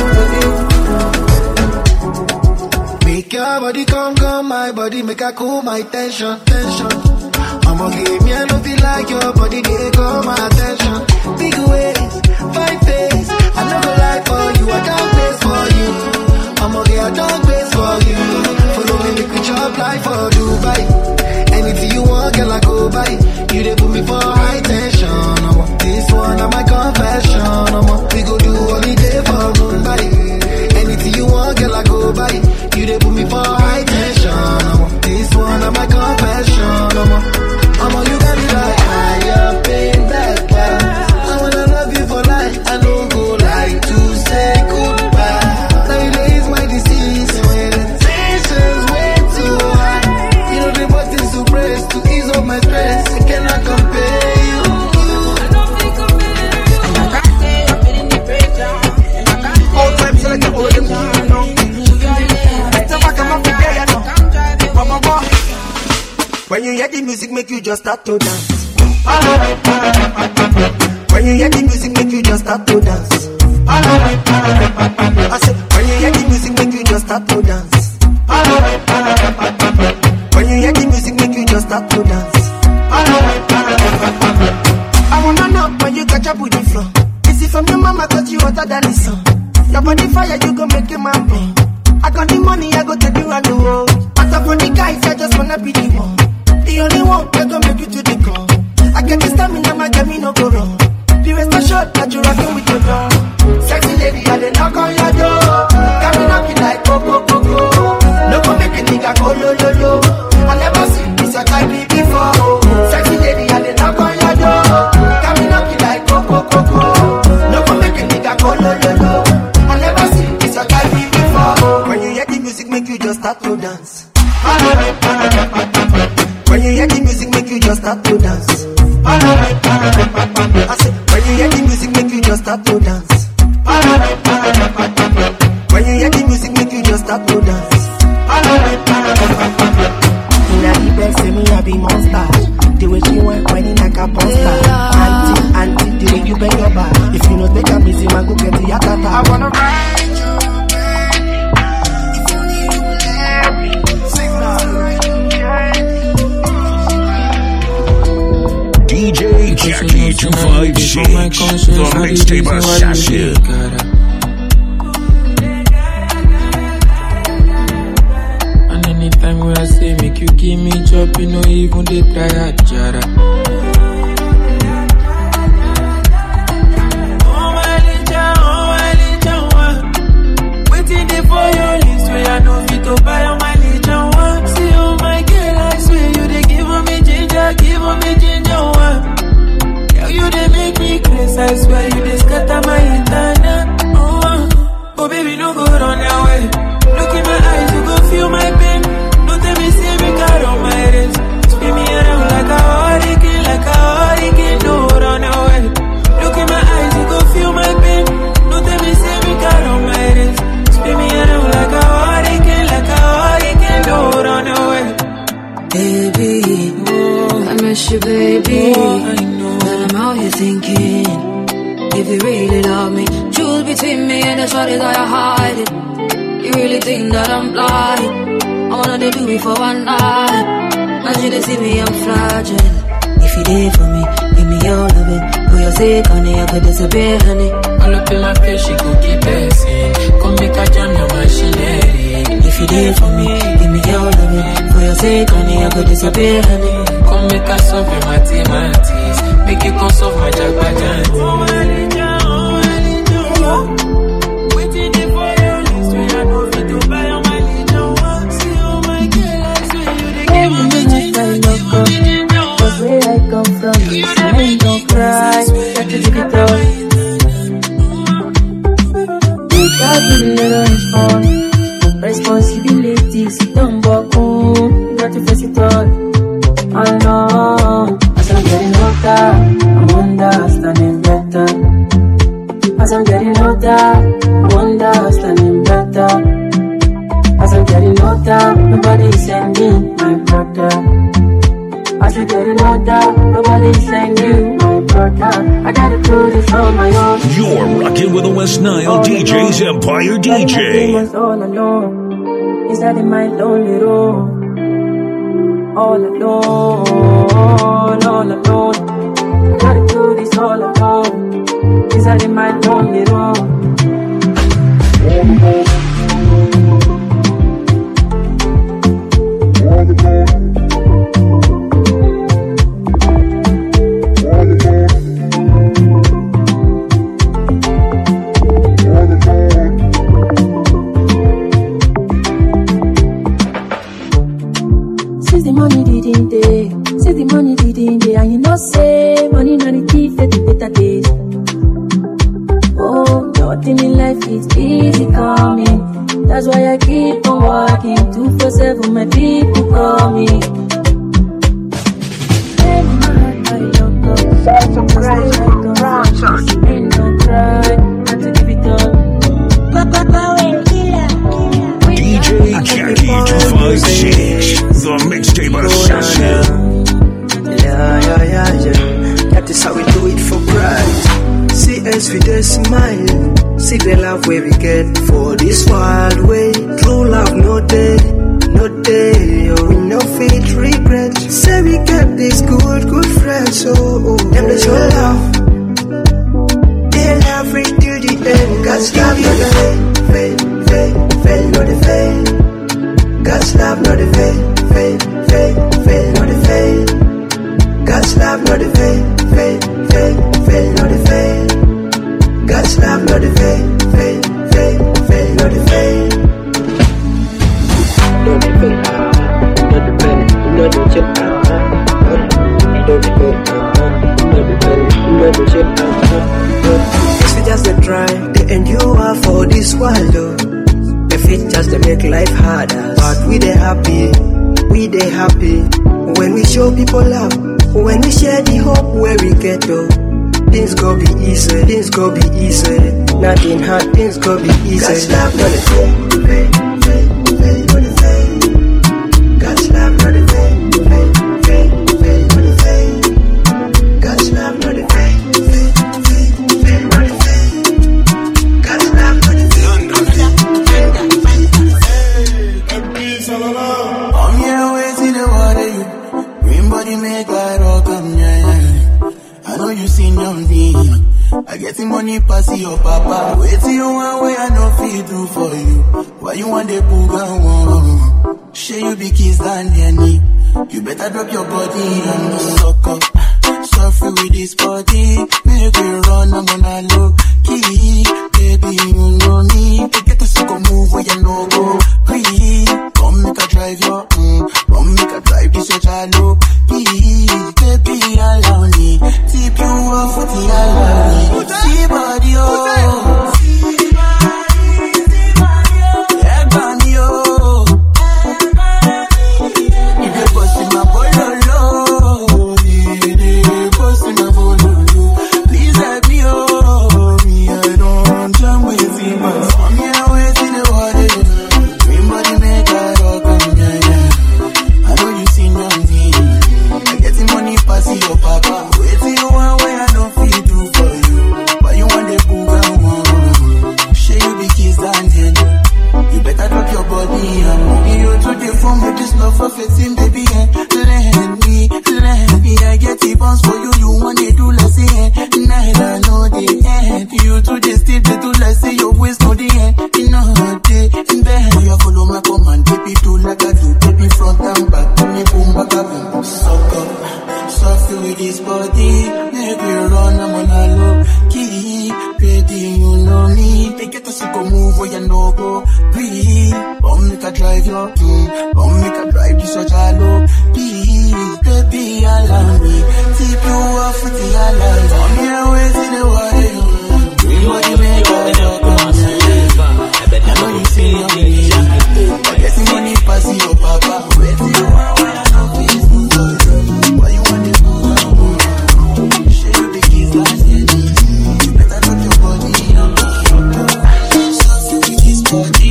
Make your body come, come, my body, make I cool my tension, tension. I'ma give me a love feel like your body, they call my attention. Big ways, five days, I never lie for you, I don't place for you. I'ma get a dog place for you. Follow me, make we chop like for Dubai. Anything you want, girl, I go buy. You they put me for high tension. I'm on this one, I'm my confession. I'm on, we go do holiday for Mumbai. Anything you want, girl, I go buy. You they put me for high tension. I'm on this one, I'm my confession. I'm on, I'm on, you got me like higher pain that class. I wanna love you for life. I don't go like to say goodbye. Nowadays my disease, when the tension's way too high. You know the buttons to press to ease up my stress. I cannot compare you. When you hear the music, make you just start to dance. When you hear the music, make you just start to dance. I said, when you hear the music, make you just start to dance. When you hear the music, make you just start to dance. I wanna know when you catch up with the flow. Is it from your mama got you hotter than the sun? Your body fire, you gon' make a man burn. I got the money, I go take you around the world. After for the guys, I just wanna be the one. The only one that gon' make you to the core. I get the stamina, my game, no go wrong. The rest of short that you rockin' with your dog. Sexy lady, I dey knock on your door. Got me knocking like go, go, go, go. No go make a nigga go, lo, lo, lo. I never seen this a type before. Sexy lady, I dey knock on your door. Got me knocking like go, go, go, go. No go make a nigga go, lo, lo, lo. I never seen this a type before. When you hear the music, make you just start to dance. When you hear the music, make you just start to dance. I said, when you hear the music, make you just start to dance. When you hear the music, make you just start to dance. In a deep bed, say me I be monster. The way she went, whining like a monster. Auntie, auntie, the way you bend your back. If you not make a missy, man, go get the yatata. I wanna ride you, baby. If you need to let me D J Jackie two five six, the mixtape assassin. And anytime when I say make you give me chop, you know even they try a jara. Oh my licha, oh my licha, waiting there for your list where I know fit to buy on my licha one. See oh my girl, I swear you they give me ginger, give me ginger one. You they make me crazy, I swear you they scatter my internet. Oh, oh baby, no go run away. Look in my eyes, you go feel my pain. Don't tell me, say me car on my wrist. Spin me around like a hurricane, like a hurricane. No run away. Look in my eyes, you go feel my pain. Don't tell me, say me car on my wrist. Spin me around like a hurricane, like a hurricane. No run away. Baby, oh, I miss you, baby. Oh, I know. I'm out here thinking, if you really love me, choose between me and the shorty that I hide it. You really think that I'm blind? I wanna do it for one night. And you see me, I'm fragile. If you did for me, give me your loving. For your sake, honey, I could disappear, honey. All up in my face, she could keep passing. Come make a jam your machinery. If you did for me, give me your loving. For your sake, honey, I could disappear, honey. Come make a solve your mathematics. Make it come solve my jagbajan. Oh my licha, oh my licha, oh. Waiting there for your list when I know fit to buy on my licha one. See oh my girl, I swear you they give me ginger, give me ginger. Cause where I come from, you say don't cry, got to take it off. You got to be little respond. Responsibility, sit down back home. You got to face it all. I know. As I'm getting older, I'm understanding better. As I'm getting older, I'm understanding better. As I'm getting older, nobody's sending my brother. As I'm getting older, nobody's sending my brother. I gotta do this on my own. You're rocking with the West Nile all D Js alone. Empire D J. All alone, inside in my lonely room. All alone, all alone. Gotta do this all alone. Inside in my lonely room. Since the money didn't day, since the money didn't day, and you know say money not the thief at the better days. Oh, nothing in life is easy coming. That's why I keep on walking. Two for seven, my people call me. Such a crazy process. Ain't no cry, had to give it up. D J Jackie two five six, the mixtape assassin. love where we get for this wild way. True love no day, no day, oh, we no fit regret. Say we kept this good, good friends, oh, oh. Them they show love, they love free till the end. God's love not the fail, fail, fail, fail, not the fail. God's love not the fail, fail, fail, fail, not the fail. God's love not the fail, fail, fail, fail, not the fail. God's love not the fail, fail, fail, fail, not the fail. Not the fail, not the fail, not the fail, not the fail, not the fail, not the fail. If we just a try, the endure for this world, oh. If it just to make life harder, but we they happy, we they happy. When we show people love, when we share the hope where we get, oh. Things go be easy, things go be easy. Nothing hard, things go be easy. God's love not the fail, fail, fail, fail, not the fail. God's love not the fail, fail, fail, fail, not the fail. God's love not the fail, fail, fail, fail, not the fail. God's love not the fail. I'm here waiting to water you. Green body make I rock, I'm yeah. I know you seen your me. I get the money pass your papa. Wait till you one way I know feed do for you. Why you want the booga one? Share you be kiss than any. You better drop your body and suck up. Suffer with this body. Make we run, I'm gonna look key. Baby, you know me. Get a sucker move where you know go. Please, come make a drive your mm. Come make a drive this your jalo. Please, baby, allow me. Tip you off with the allow me. See body, oh. See body, oh. Yeah, body, oh. You get bust in my bolo, you get bust in my bolo. Please help me, oh. Me, I don't jam with you, but I'm here waiting the water. Green body make I rock, yeah, yeah. I know you seen your thing. I get the money pass your papa. Wait till you one way I don't feel do for you. But you want the booga one. Share you be kiss and then you better drop your body and money you to the phone with this love for fifteen, baby. And let me, let me. I get the bounce for you. You want to do less end. Night I know the end. You to the still they do less say your waist know the end. You know the bend. You follow my command, baby. Do like I do, baby. Front and back, to me boom back up. Suck up, suffer with this body. Make we run, I'm on a low key. Baby, you know me. They get us to go move where you know go. Breathe, come make a drive your mm. Come make a drive this your jalo. Please, baby, allow me. Tip you off with the alarm. I'm here waiting the while. Green body make a look. I know you see your me. I get the money pass your papa. Wait till you want when I know peace. Why you want it? Share you the keys last year. You better drop your body. Suffer with this body.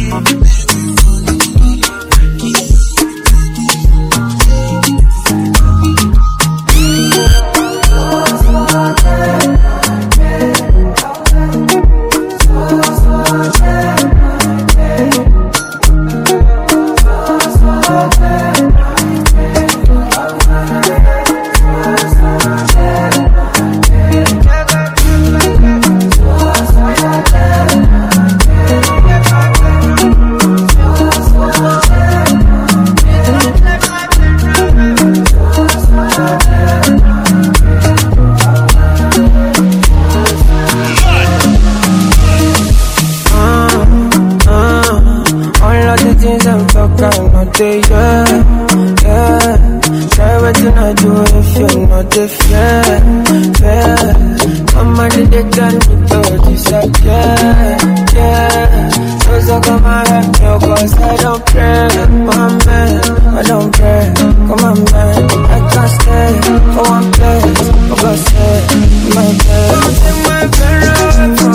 Yeah, yeah. Try what you not do if you're not a fair, fair. Mama did they tell me to decide, yeah, yeah. So so come on, let me go, cause I don't pray, my man, I don't pray, come on man, I can't stay for one place, for God's sake, my bed. Don't take my bed from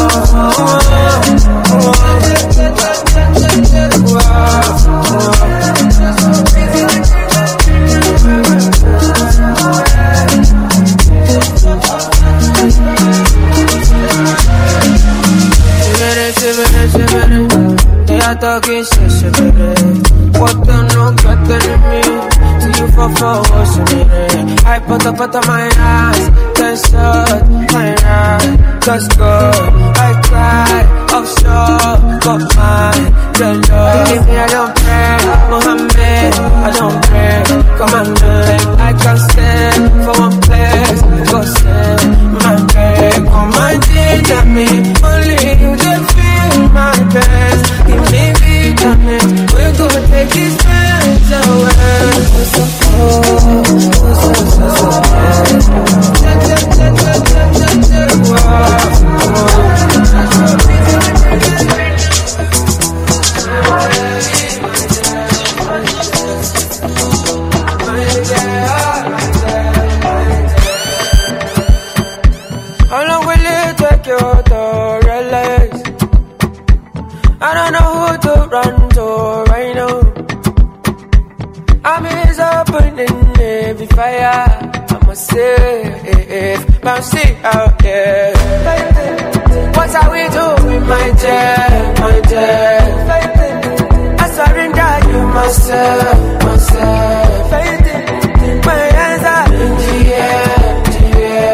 you, go for what's in it. I put up out of my eyes, just up my eyes, just go. I cry, offshore, but mine, the love. Give me, I don't pray, Muhammad, I don't pray. Come on, man, I just stand for one place, go stand my bed. Come on, ginger me, only you just feel my best. Give me vitamins, we're gonna take these pains away. So cold, so so so so bad. How long will it take you to realize? I don't know who to run to right now. I'm is opening every fire. I'm a safe, bouncy out there. What are we doing, my dear, my dear? I surrender you myself, myself. My hands are in the air, the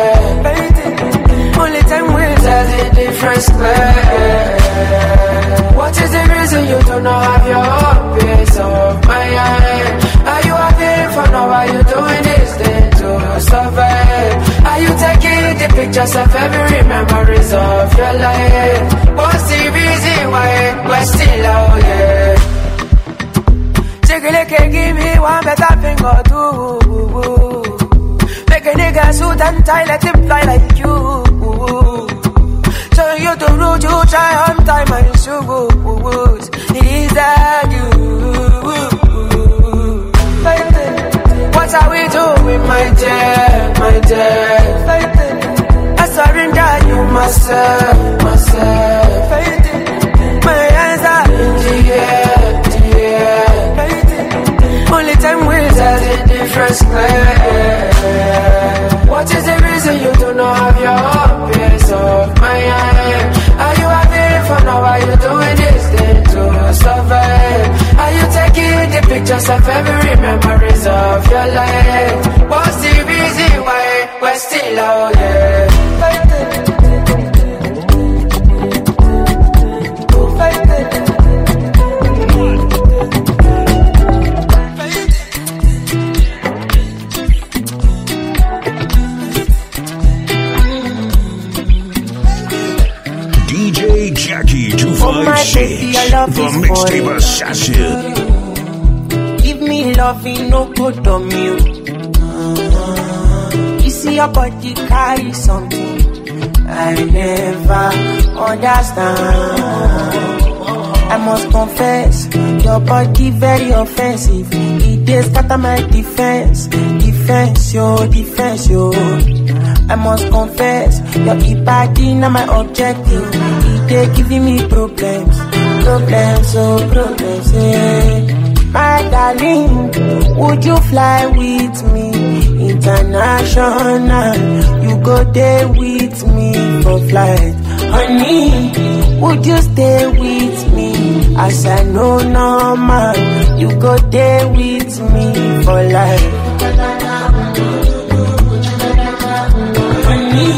air. Only time will tell the difference clear. What is the reason you do not have your own piece of my mind? Are you happy for now? Are you doing this thing to survive? Are you taking the pictures of every memories of your life? What's the reason why we're still out here? Chickily can give me one better thing or two. Make a nigga suit and tie, let him fly like you. So you the road, you try on time and shoes. It is that you. What are we doing, my dear, my dear? I surrender you myself, myself. My hands are in the air, the air. Only time will tell the difference clear. What is the reason you do not have your own piece of my hand? Are you having fun or are you doing this thing to survive? Are you taking the pictures of every memories of your life? What's the reason why we're still out here? D J Jackie two five six, the mixtape assassin. Give me loving, no good on me. You see your body carry something I never understand. I must confess, your body very offensive. It is scatter my defense, defense, yo, defense, yo. I must confess, your body not my objective. It is giving me problems, problems, oh problems, yeah. My darling, would you fly with me international? You go there with me for flight. Honey, would you stay with me? As I know normal, you go there with me for life. Honey,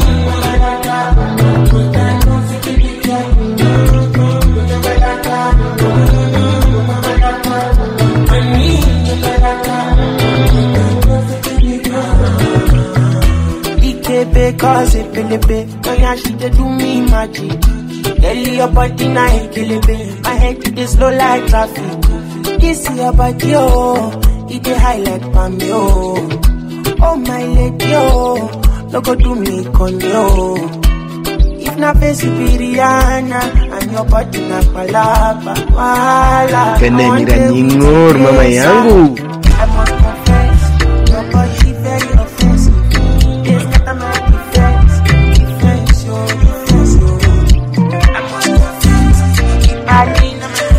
because it feel it, oh yeah, she dey do me magic. Girl, your body na kill it, my head it dey slow like traffic. This your body, oh, it dey high like palm, oh. Oh my lady, oh, no go do me con yo. If na face you be Rihanna, and your body na palapa, wala. Kena nyingor mama yangu. I must confess, your body very offensive. This got my defense, defense, yo, defense, yo. I must confess, keep adding on my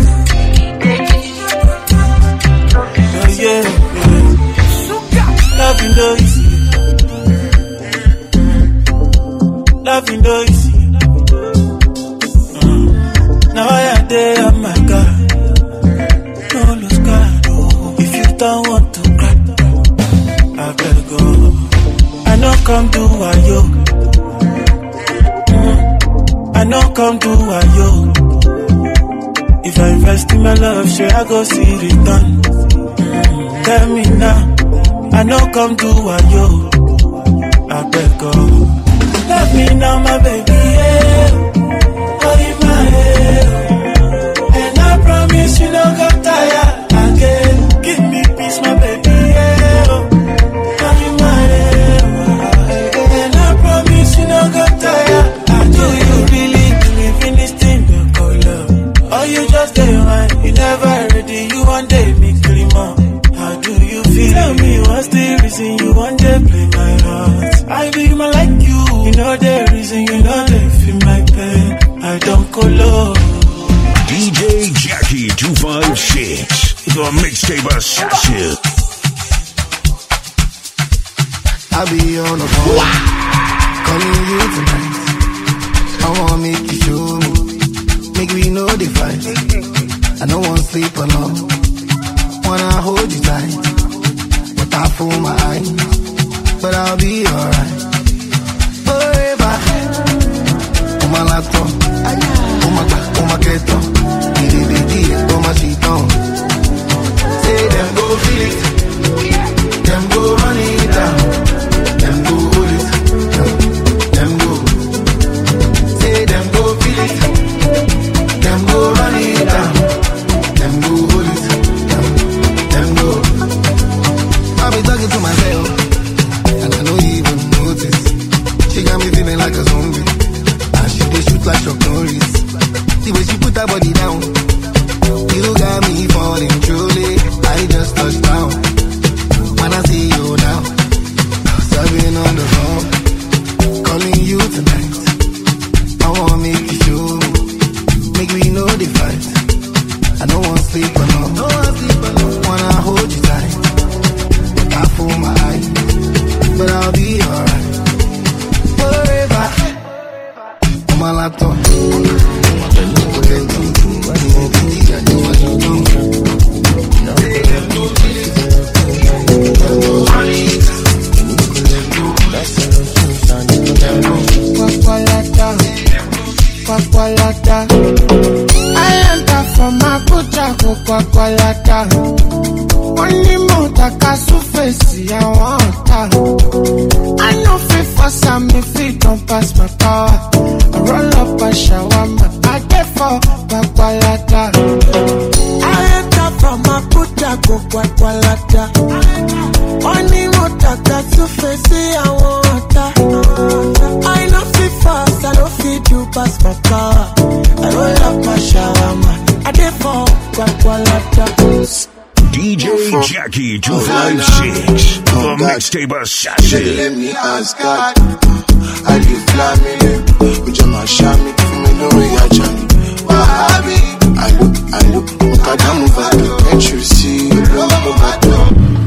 oh yeah, yeah. Loving the easy, loving the easy. Uh, now I am there, oh my God. No lose God, oh. If you don't come do wayo. Mm. I know come do wayo. If I invest in my love, sure I go see return. Mm. Tell me now, I know come do wayo. I beg God, love me now, my baby. Yeah. Oh, in my head, and I promise you don't go tired again. Give me peace, my baby. Yeah. Oh, in my head, and I promise you don't go tired. Do you really believe in this thing we call love? Or you just day one, you never ready, you one day me clean up. How do you feel? Tell me what's the reason you one day play my heart? I be my like you, you know the reason, you know they feel my pain. I don't go low. D J Jackie two five six, the mixtape assassin. I'll be on the phone, wow. Calling you tonight. I wanna make you show me, make me know the fight. I don't wanna sleep alone, wanna hold you tight, but I fool my eyes, but I'll be alright. Forever, oh my laptop, oh my god, oh my keto, didi didi, oh my shit on. Say them go feel it, them go run it down, them go hold it, them go. Say them go feel it, them go run it down, them go hold it, them go. I'll be talking to myself, and I don't even notice. She got me feeling like a zombie, and she dey shoot like Chuck Norris. The way she put her body down, you got me falling truly. I just touched down, when I see you now, serving on the phone, calling you tonight. I wanna make you show me, make me know the fight. I don't wanna sleep alone, wanna hold you tight. I fool my eyes, but I'll be alright. Forever, on my laptop, Kwakwalata, I enter from my kucha kwakwalata. Only motaka sufesi I want her. I know fit for some if it don't pass my power. I roll up a shawarma, I get for kwakwalata. I enter from my kucha kwakwalata. Only motaka sufesi I want her. I know fit fast, I don't fit you pass my power. I roll up my shawarma, I get for kwakwalata. D J Jackie two five six, the mixtape assassin. Let me ask God, I live flaming, with my shami, from me know you're jamming. Wahabi, I look, I look, look at them over, can't you see, you love the battle.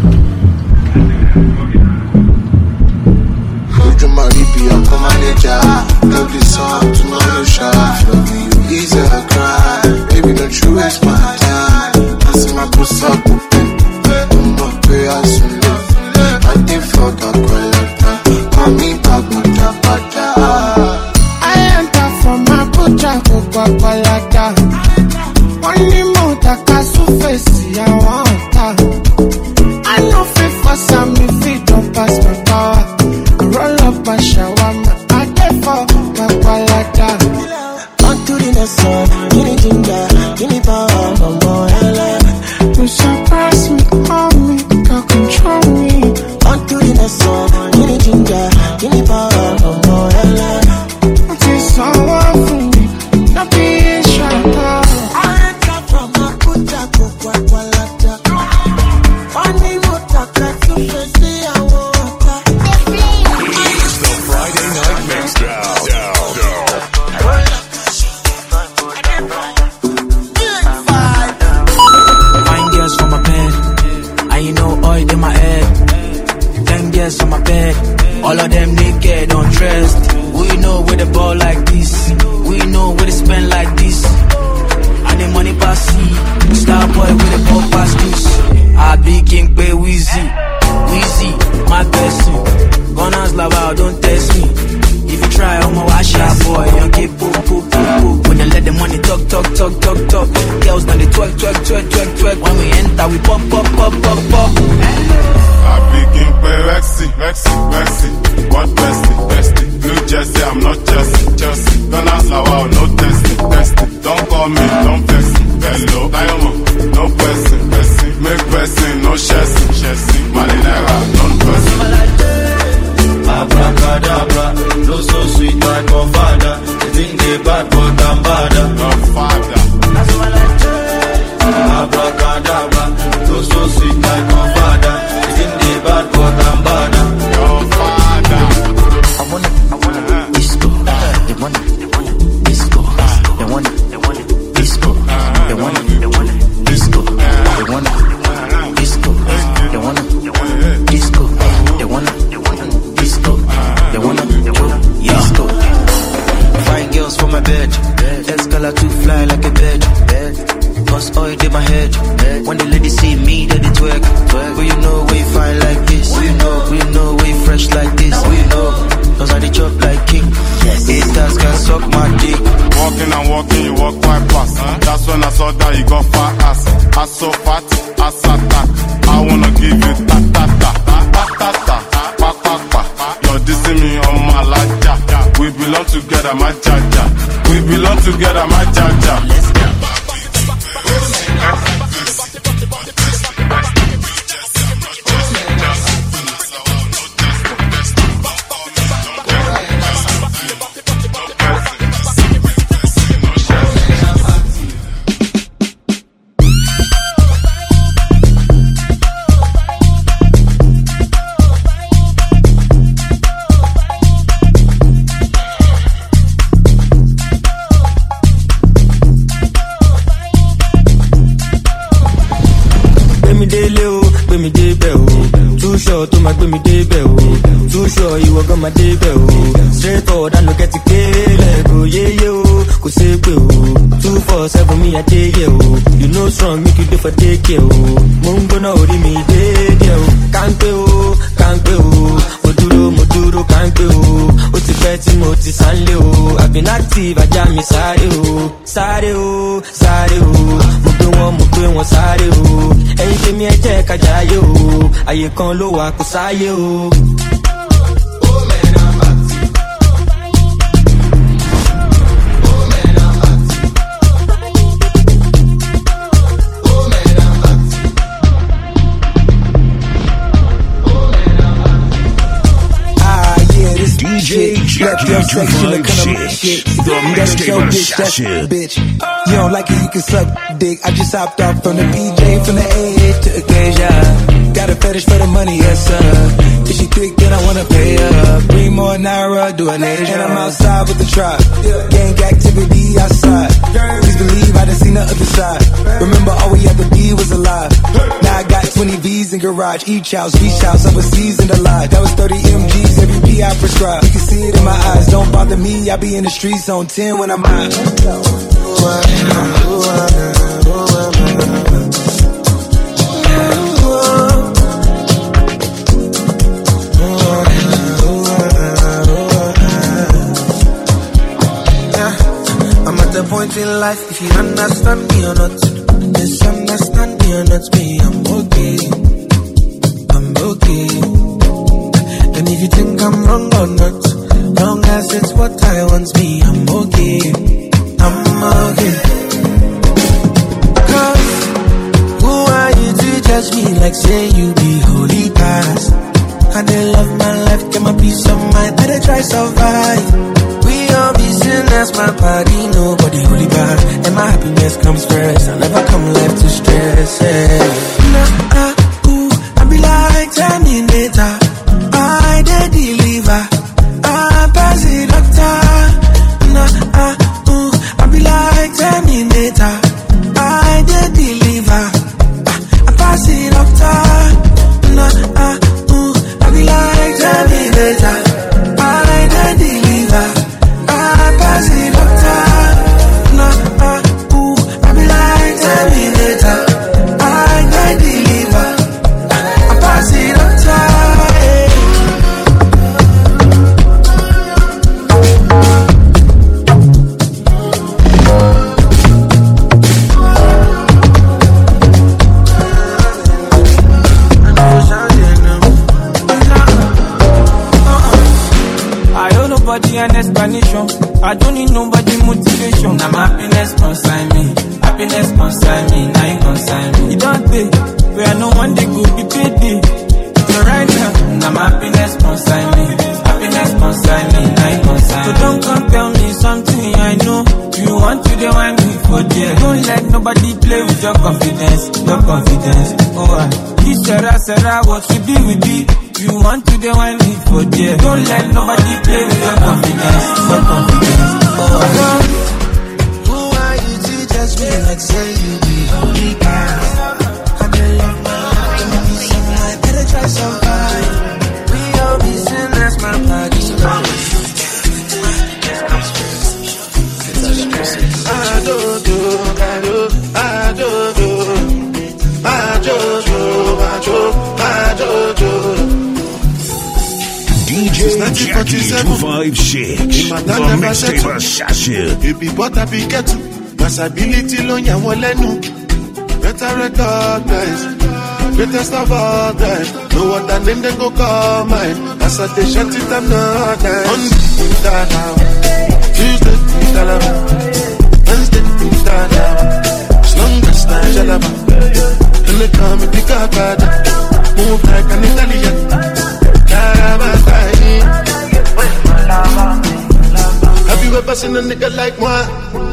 Look at my rippy, I'm come manager, love this song, tomorrow shot, love you, easy a cry, baby don't you waste my time. My pussy up, my prayers in love. I did fuck up, call me back, bata. I enter from my pucha, kwakwalata. Only motaka sufesi I want her. I know fit for some if it don't pass my power. I roll up a shawarma, I get for kwakwalata. On to the next one, give me ginger, give me power, no more hella. You surprise me, call me, can't control me. On to the next one, give me ginger, give me power, no more hella. It is so hard for me, not being shy. I enter from my kucha kwakwalata. Only motaka sufesi I want her. It's the Friday Night Mix Down. Down, down. Fine girls for my bed, and you know oil in my head. Ten girls on my bed, all of them naked, don't trust. We know where the ball like this, we know where they spend like this. And the money pass see, star boy with the ball pass this. I be king pay Weezy, Weezy, my person. Gunners love out, enter, we pop, pop, pop, pop, pop. I begin play Rexy, Rexy, Rexy. What bestie, bestie? Blue Jersey, I'm not Chelsea, Chelsea. Don't ask how, wow, no testing, testing. Don't call me, don't vex me. Hello, Diamond, no person, person. Make person, no chassis, chassis. Malinera, non-person. Abracadabra, no so sweet, my godfather. The thing they bad, but I'm badder. Godfather. Abracadabra, no so sweet, my godfather. The thing they bad, but I'm badder. Your father. I wanna, I wanna disco. They wanna, they wanna disco. They wanna, they wanna disco. They wanna, they wanna disco. They wanna, they wanna disco. They wanna, they wanna disco. They wanna, they wanna disco. They wanna, they wanna disco. Fine girls for my bed. Escala to fly like a bird. Cause oil in my head. When the ladies see me, they twerk. But you know we fine like this. We know, we know we fresh like this. We know, cause I dey chop like king. Haters can suck my dick. Walking and walking, you walk quite fast. Huh? That's when I saw that you got fat ass. Ass so fat, ass attack. I wanna give you ta ta ta ta ta ta ta pa pa pa. You're dissing me on my laja. We belong together, my jaja. We belong together, my jaja. Let's go. To my gbemi debe o, too sure you were gonna debe o. Straight forward and look at the kele go yeah yeah o, go say pe o. Two four seven me a day yeah o. You know strong make you do for take care o. Mungo na ori mi dey there o. Can't pe o, can't pe o. Moduro moduro can't pe o. O ti pẹ́ tí mo ti sanle o. I've been active ajá mi sáré o, sáré o, sáré o. Mo gbé wọn mo gbé wọn sáré o. Ẹyin tèmi ẹ jẹ́ ká jayé o. Ayé kan ló wà kó sáyé o. D J Jackie two five six, the mixtape assassin. Bitch, you don't like it, you can suck dick. I just hopped off from the P J, from the A to Acacia. Got a fetish for the money, yes sir. If she thick, then I wanna pay her. Three more naira, do a native. And I'm outside with the tribe. Gang activity outside. Please believe I done seen the other side. Remember, all we had to be was alive. Now I got twenty V's in garage. Each house, beach house, overseas and alive. That was thirty M Gs, every P I prescribe. You can see it in my eyes, don't bother me. I be in the streets on ten when I'm out. I'm at the point in life, if you understand me or not, misunderstand me or not, me, I'm okay, I'm okay. And if you think I'm wrong or not, long as it's what I want, me, I'm okay, I'm okay. Cause who are you to judge me like say you be holy past? I dey love my life, get my peace of mind, I dey try survive. We all be sinners, my body, nobody holy bad. And my happiness comes first, I never come left to stress, yeah. Nah, ah, ooh, I be like Terminator, I dey deliver, I pass it doctor. Nah, ah, ooh, I be like Terminator, I dey deliver, I pass it doctor. Nah, ah, ooh, I be like Terminator, I dey deliver, I pass it doctor. Nah, ah, ooh, I be like Terminator, I dey deliver. an explanation. I don't need nobody motivation. I'm happiness consign me. Happiness consign me. Now you consign me. You don't pay. Where I know one day could be payday. So right now, I'm happiness consign me. Happiness consign me. Now you consign me. So don't come tell me something I know. You want to the wine me for dear. Don't let nobody play with your confidence. Your confidence. Oh, I. This Sarah, Sarah, what we be, we be. You want to the wine me for dear. Don't let nobody play with your confidence. Your confidence. Oh, I. Who are you to just be like say you be only girl? I don't love my life. Give me some life. Better try somebody. We all be sinners, my body. I don't do, I do, I don't do, I don't do, I do, I don't do. D J Jackie two five six, the mixtape assassin. You be what I be get to. Possibility lo ya walenu. Better recognize. Greatest of all time. No other name then go call mine. As I they shut it, I'm not nice. Monday, that now. Tuesday, that now. Wednesday, that now. As long as I jalaba. Then they call me the godfather. Move like an Italian. Have you ever seen a nigga like moi?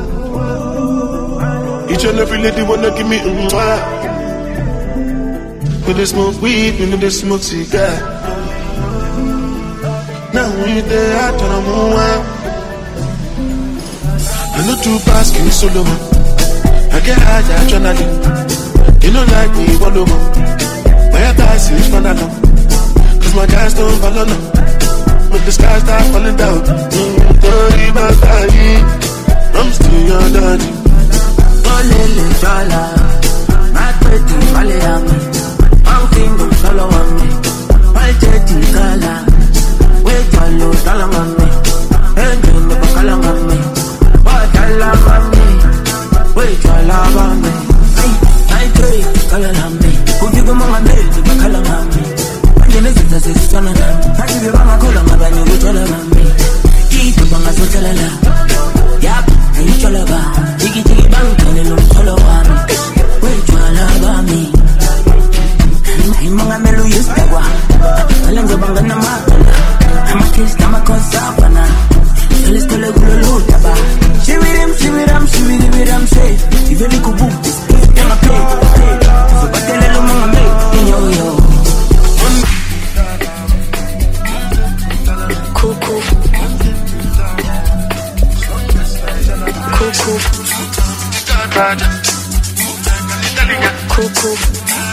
Each and every lady wanna give me a mwah. When they smoke weed, when they smoke cigar. Now we there, I turn on more. I know two pass, give me solo man. I get high, I journaling. You know like me, one over. My advice is fun along. Cause my guys don't follow now. But the sky start falling down. Don't my body. I'm still your daddy. Olele jala, my pretty Valiami. One finger follow on me. My jetty gala. Wait your low dollar on me. And you never call on me. What I love on me. Wait your love on me. My pretty color on me. Who you go on me? You go call on me. You know this is son of them. I give you my color, my band, you tell on me. Keep the bang as a tell. Yap, you tell about. Jiggy jiggy bang, and you know follow on me. Wait your love on me. I'm a melu used to go. I love the bang and I'm a I'm a kiss, I'm a consapana. Tell us to let go load taba. She with him, she with him, she with him, with him, say. If you look book, this is my play. So but tell them I'm a yo yo. Cuckoo. Cuckoo. Cuckoo.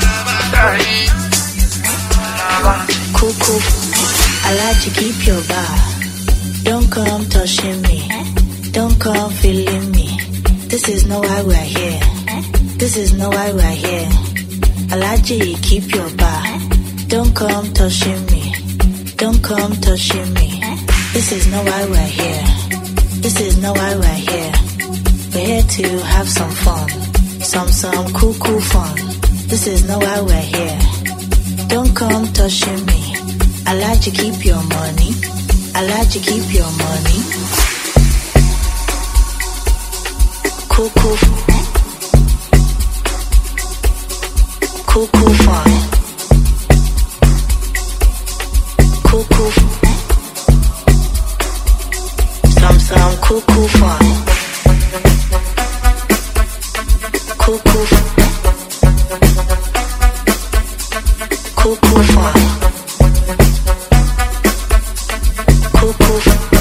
Cuckoo. I like to keep your bar. Don't come touching me. Don't come feeling me. This is not why we're here. This is not why we're here. I like to keep your bar. Don't come touching me. Don't come touching me. This is not why we're here. This is not why we're here. We're here to have some fun. Some, some cool, cool fun. This is not why we're here. Don't come touching me. I like to keep your money. I like to keep your money. Cool, cool. Cool, cool fun. Cool, cool. Some, some cool, cool fun. Cool, cool. Cool, cool fun. Cool, cool.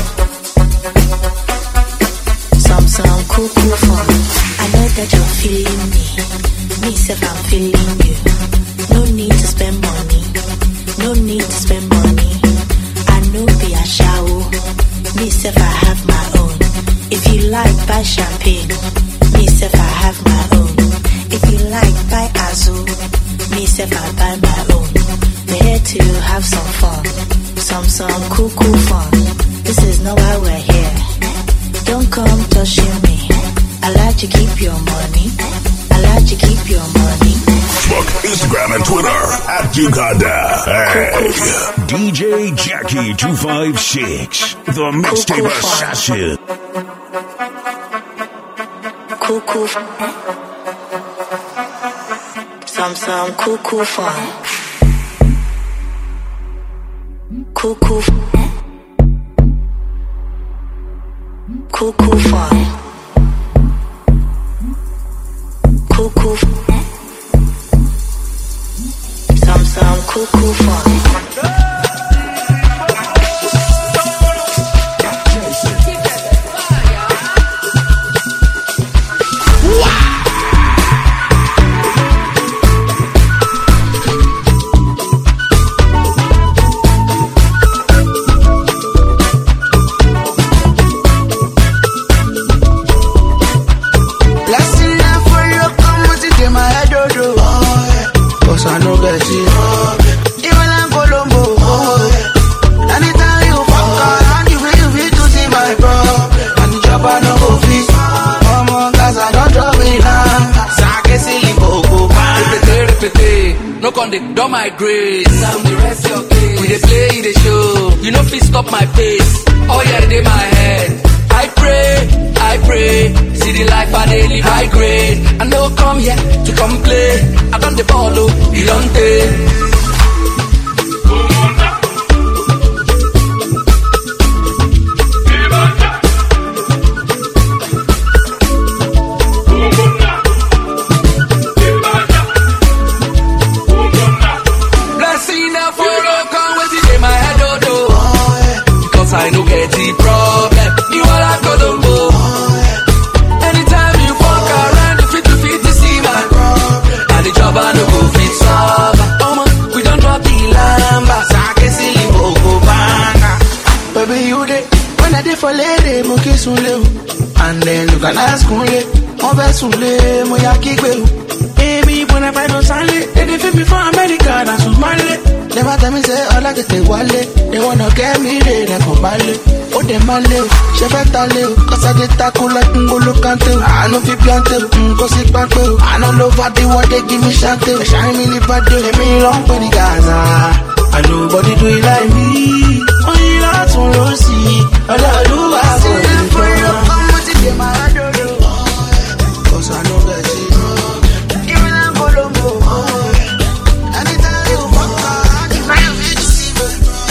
Some, some cool, cool fun. I know that you're feeling me. Me, self, I'm feeling you. No need to spend money. No need to spend money. I know be a shower. Me self I have my own. If you like buy champagne. Me self I have my own. If you like buy Azul. Me self I buy my own. We're here to have some fun. Some some cool cool fun. This is not why we're here. Don't come touching me. I like to keep your money. I like to keep your money. Facebook, Instagram, and Twitter at Uganda. Hey, D J Jackie two five six, the Mixtape Assassin. Cuckoo. Some some cuckoo fun. Cuckoo. Cuckoo fun. Cuckoo. Some some cuckoo fun. I know that you even in Colombo. Oh, anytime you fuck around, you feel you feel to see my problem. And the job I know go fit. Come on, guys, I don't drop it now. Sake silly bogo. Repete, repete. No con they don't my grace. Now the rest your case. We they play the show. You know fit stop my pace. Oh yeah, they my head. I pray, I pray. See the life I they live high grade. I know come here to come play. I done the follow, you don't take. Blessing now follow, come with it in my head, oh, oh. Because I know get the problem. You all I go don't go. Anytime you fuck around, you fit to fit to see my problem. And the job I know go fit solve. Oh man, we don't drop the lamba. Sake silly bogo banga. Baby, you dey when I dey for lady, mo kiss unle. And then you can ask unle. Mo be sunle, mo ya kigbe. Baby, when I find no sale, they dey fit me for America, that's so smile. Never tell me say all I get they wale. They wanna get me, they they come ballet. Oh, they male, she fetale. Cause I get tackle like Ngolo Kante. I know fi plante, go see pante. I know love what they want, they give me shante. Shine me the body, let me long for the Gaza. I nobody do it like me. Only lots will see. All I do is see them for you. Come with it, get my head on you. Cause I know that you know. Even in Colombo. Anytime you fuck around, you find me to see me.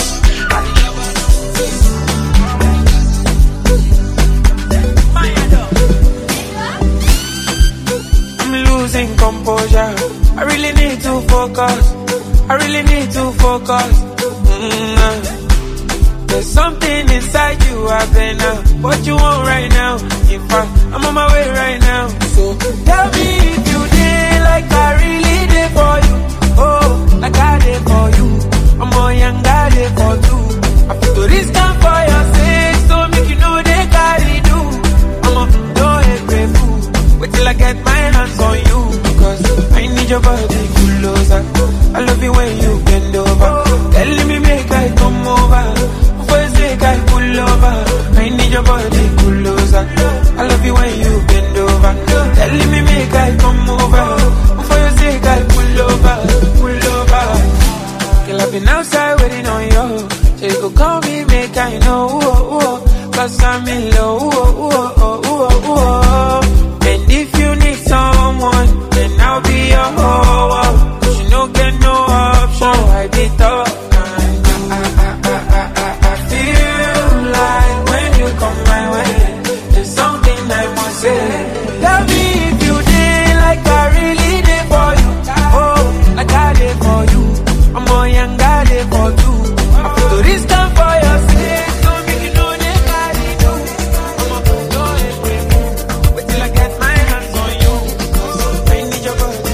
I'm losing composure. I really need to focus. I really need to focus. Mm-hmm. There's something inside you I've been out. What you want right now? In fact, I'm on my way right now. So tell me if you did like I really did for you. Oh, like I did for you. I'm on young guy did for two. I put to this time for your sake, so make you know they carry do. I'm a no every fool. Wait till I get my hands on you. Cause I need your body closer. I love you when you bend over. Telling me make I come over. For your sake I pull over. I need your body closer. I love you when you bend over. Telling me make I come over. For your sake I pull over. Pull over. Girl, I've been outside waiting on you. So you could call me, make I know. Ooh, ooh, cause I'm in love. Ooh, ooh, ooh, ooh, ooh. And if you need someone, then I'll be your hoe. Cause you don't get no option. I be tough. I, I, I, I, I, I feel like when you come my way, there's something I must say. Tell me if you did like I really did for you. Oh, like I did for you. I'm a young guy did for two. I put to this time for your sake. Don't make you know they carry do. I'm a no every move. Wait till I get my hands on you. I need your body.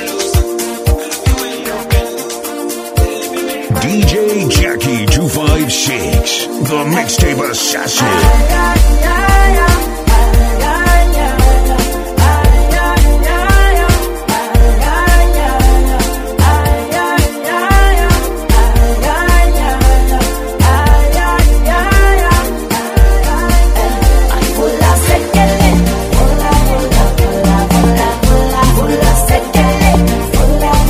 D J Jackie two five six, the Mixtape Assassin. Hola,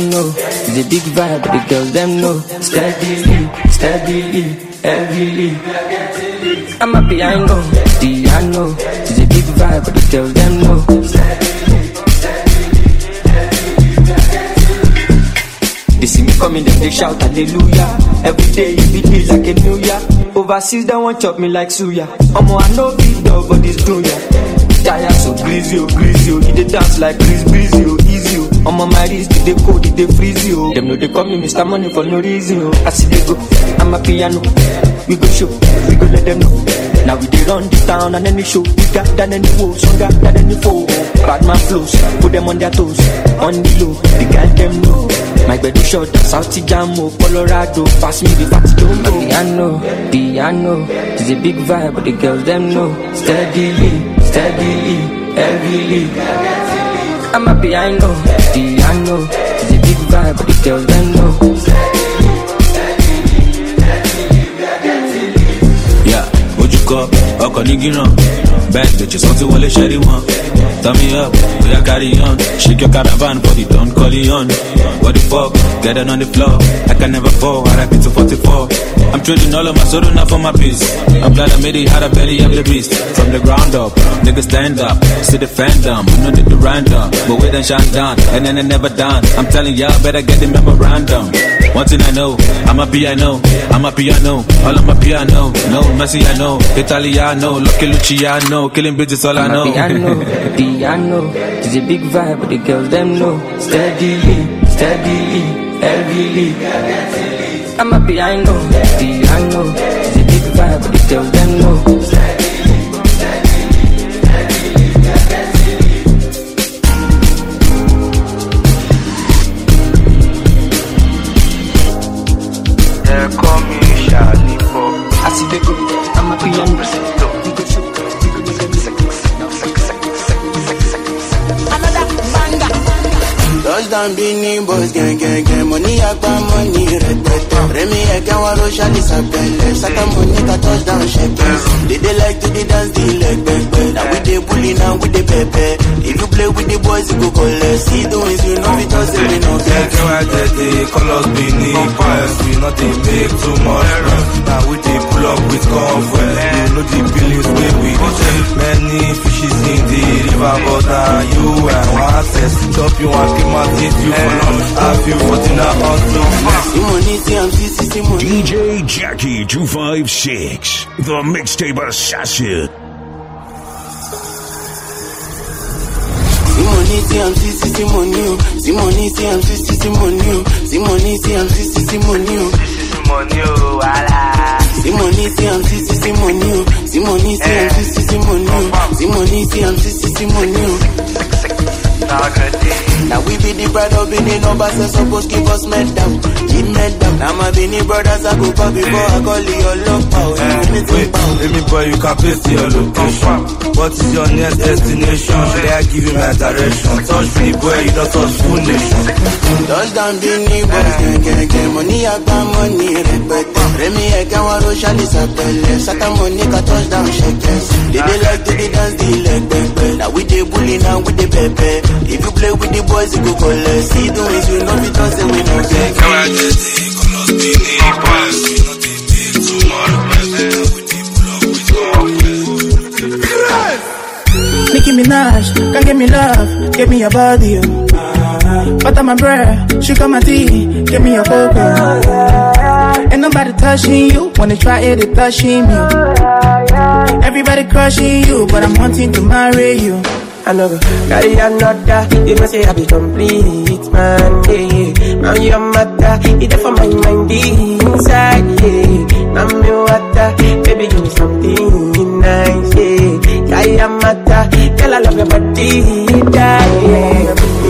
piano. It's a big vibe, but the girls them know. Steadily, steadily, heavily. I'm a piano, piano. It's a big vibe, but the girls them know. They see me coming, then they shout hallelujah. Every day it be days like a new year. Overseas they won't chop me like suya. Omo I know big dog, but this do ya. Tire so greasy, oh greasy, oh. He dey dance like Chris Breezy, oh easy, oh. Omo my wrist, they cold, they freezy, oh. Them know they call me Mister Money for no reason, oh. I see they go, I'm a piano. We go show, we go let them know. Now we dey run the town and any show. We got than any woe, stronger than any foe. Bad man flows, put them on their toes. On the low, the guy them know. My bed is short, South Jamo, Colorado. Pass me the fatty don't go. Piano, piano. It's a big vibe, but the girls them know. Steadily, steadily, heavily. I'm a piano, piano. It's a big vibe, but the girls them know. Yeah, what you call? Oko Nigiran. Bad bitches, want to wale sherry one. Turn me up, we are carry on. Shake your caravan for the Don Corleone. What the fuck, get it on the floor. I can never fall, I rap it to forty-four. I'm trading all of my soul now for my peace. I'm glad I made it, had a belly of the beast. From the ground up, niggas stand up. See the fandom, we know that the random. But we done shine down, and then it never done. I'm telling y'all, better get the memorandum. One thing I know, I'm a piano, I'm a piano. All of my piano, no Messi I know. Italiano, Lucky Luciano. Killing bitches all I know. Piano, piano. It's a big vibe, but the girls them know. Steadily, steadily, heavily. I'm a piano, piano. It's a big vibe, but the girls them know. They call me Charlie Pop. I see the good, I'm a piano. Touchdown Beanie Boys, gang, gang, gang. Money, agba, money, repete. Remy, Eka, Waro, Shali, Sapele. Saka, Monica, touchdown, shakers. They, they like to the dance, the leg, back, back. Now with the bully, now with the pepe. If you play with the boys, you go collect. See the wins, you know, because they may not get. Gang, I get the colors, Beanie Boys. We not they make too much noise. Now we they pull up with comfort. You know the billions, where we take. Many fishes in the river, but now you and one test. Top you and keep my teeth, you for lunch. I feel fourteen on two. D J Jackie two five six, the mixtape assassin. Simoni, I'm sissy, Simoni, Simoni, I'm sissy, Simoni, Simoni, I'm sissy, Simoni, Simoni, wala. Simoni, I'm sissy, Simoni, Simoni, I'm sissy, Simoni, Simoni, I'm sissy, Simoni. Now we be the bride of Benin numbers, so suppose give us med down, keep med down. Now my Benin brothers I go call before I call your love power. Wait, let me boy, you can paste your location. What is your next destination? Should I give you my direction? Touch me boy, you don't touch full nation. Touchdown Benin boys, gang, gang, gang. Money agba, money repete. Remy Eka, Waro, Shali, Sapele. Saka, Monica, touchdown shakers. They they like to the dance, the leg, back, back. Now we the bully, now we the pepe. If you play with the boys, you go collect. See the wins, you know because they win no game. Come on, get the colors, Beanie Boys. We not they make too much noise. Nicki Minaj, come give me love, give me your body, oh. Butter my bread, sugar my tea, give me your focus. Ain't nobody touching you, when they try it, they touching me. Everybody crushing you, but I'm wanting to marry you. I know carry another, you know say I be complete, man, yeah. Now your matter, it's for my mind inside, yeah. Now me water, baby give me something nice, yeah. Carry a matter, girl I love your body, yeah.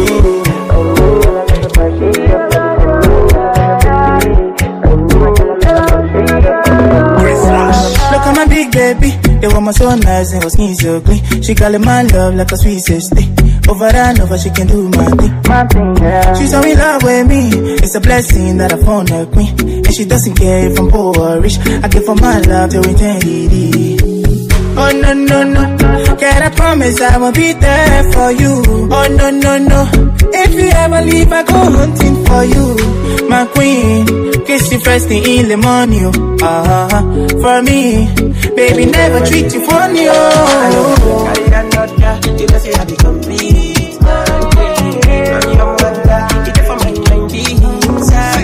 Look at my big baby, the woman so nice and her skin so clean. She call it my love like a sweet sister. Over and over she can do my thing. My thing, yeah. She's so in love with me. It's a blessing that I found her queen. And she doesn't care if I'm poor or rich. I give her my love to eternity. Oh no no no, can I promise I will be there for you? Oh no no no, if you ever leave I go hunting for for you, my queen. Kiss you first thing in the morning, oh. Uh-huh. For me, baby, never treat you funny, oh. You know, say I be complete, man. I'm your mother, you there for my mind, inside.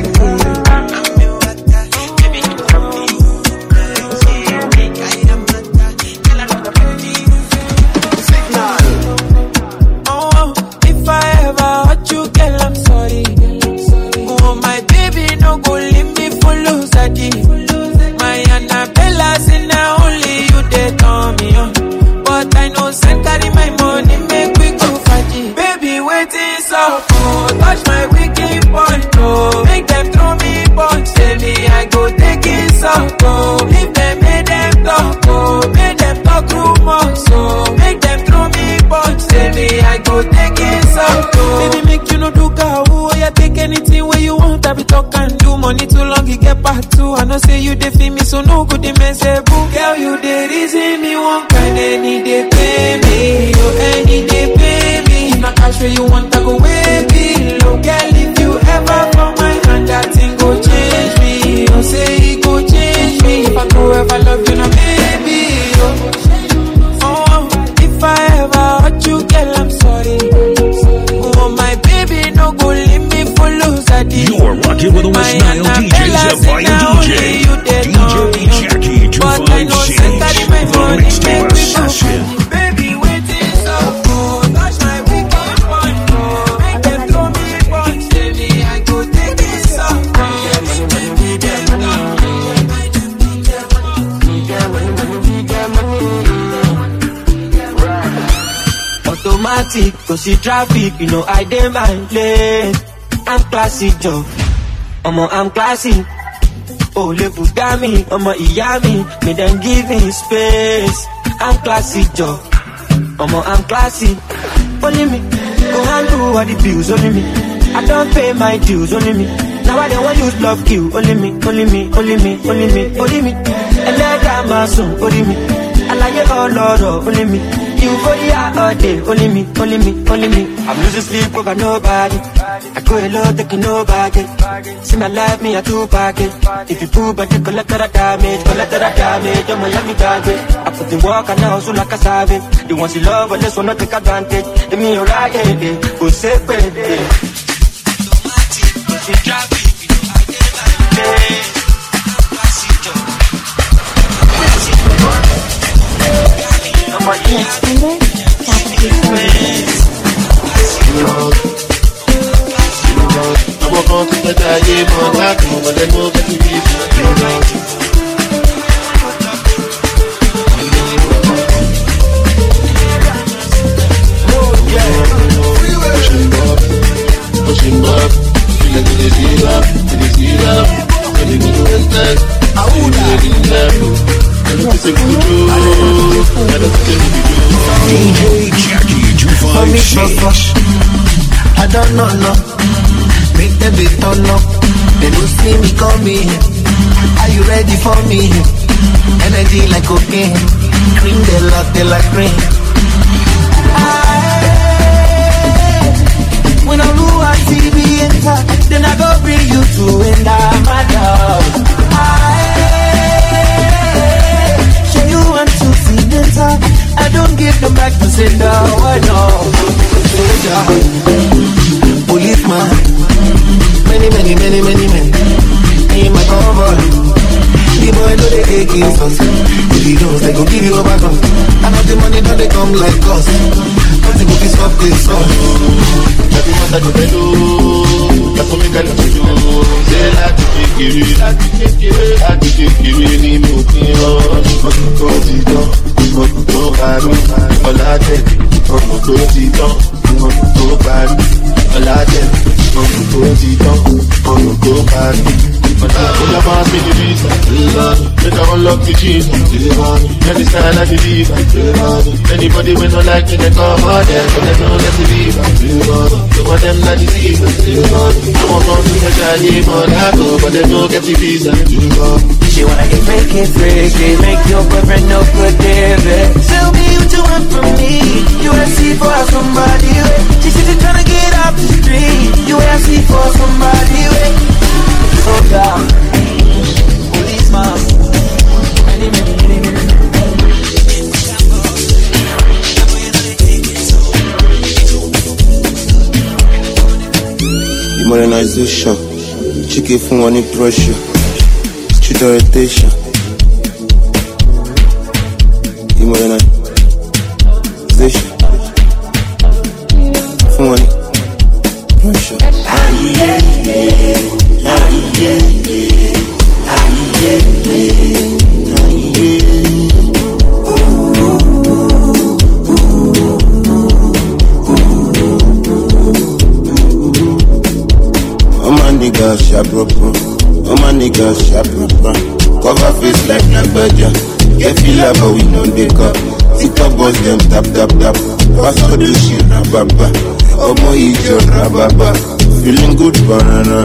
My Annabella say now only you they turn me on. But I know send carry my money, make we go faji. Baby, waiting so cold, touch my wicked point, oh. Make them throw me punch, say me I go take it so cold. Leave them, make them talk, oh. Make them talk rumors, so make them throw me punch, say me I go take it so cold. Baby, make you no do cow, oh. You take anything where you want, I be talk and do. Money too long, you get part two. I know say you dey feel me, so no good, they may say boo. Girl, you dey reason me one kind, any day pay me, oh, any day pay me. If not cash where you want, I go way below. Girl, if you ever from my hand, that thing go change me. Oh, say it go change me. If I go ever love you, now baby, oh. Oh, if I ever hurt you, girl, I'm sorry. Oh, my baby, no go leave me for loser. You are rocking with the West Nile D Js Empire D J, D J Jackie two five six, the Mixtape Assassin. Baby, waiting so cool, touch my wicked point, oh. Make them throw me punch, tell me I go take it so cool. Automatic, cause see traffic, you know I dey my lane. I'm classy, Joe. Omo, I'm classy. Oh, le Bugami, Omo, Iyami. Me then give me space. I'm classy, Joe. Omo, I'm classy. Only me. Go handle all the bills, only me. I don't pay my dues, only me. Now I don't want you to love you, only me, only me, only me, only me, only me. And let that my son, only me. I like it all, Lord, only me. You go here all day, only me, only me, only me. I'm losing sleep over nobody. I go alone, taking no baggage. See my life, me a two package. If you prove, but you collect that damage, collect that damage. You're my love me target. I put the work and now so like a savage. The ones you love, but this one not take advantage. Give me your right, eh, go safe, eh. She drive me, you know I get I walk on to the day, but I come over and go get to be pushing up, pushing up, feel like it is up, it is up, and you go to respect, I would have been left. I don't think we do, I don't think we do. D J Jackie two five six. I don't know, no. Make them be turn up. They don't see me coming. Are you ready for me? Energy like cocaine. Cream they lock, they like cream. When I rule on T V enter, then I go bring you to end up my dog. Show you want to see later. I don't give them back to send out. I know. Soldier, policeman, many, many, many, many men in my convoy. The boy know they take his us. If he knows they gon' give you a back up. I know the money that they come like us. Cause they go piss up this song. Every month I go to do, that's what me got to do. Say I to take it, I to take it, I to take it, really moving on. Go to go, go to go, bad, all I take. Go to go, go to go, bad, all I take. Go to go, go to go, bad. But I pull up and speak the reason. Make I unlock the cheese. Any style I believe. Anybody when no like me, they come out there. But they know that believe. Some of them not deceive. Some of them think I need more than go, but they don't get the visa. She wanna get freaky, freaky. Make your boyfriend no good, David. Tell me what you want from me. You ask for somebody. She said you're trying to get off the street. You ask for somebody. modernization, chicken for money pressure, street orientation, modernization, for money pressure. Niggas sharp proper, all my niggas sharp proper. Cover face like Nagbaja, get feel like but we don't dey cup. TikTok boys them tap tap tap, pass all the shit rababa. Omo eat your rababa, feeling good banana.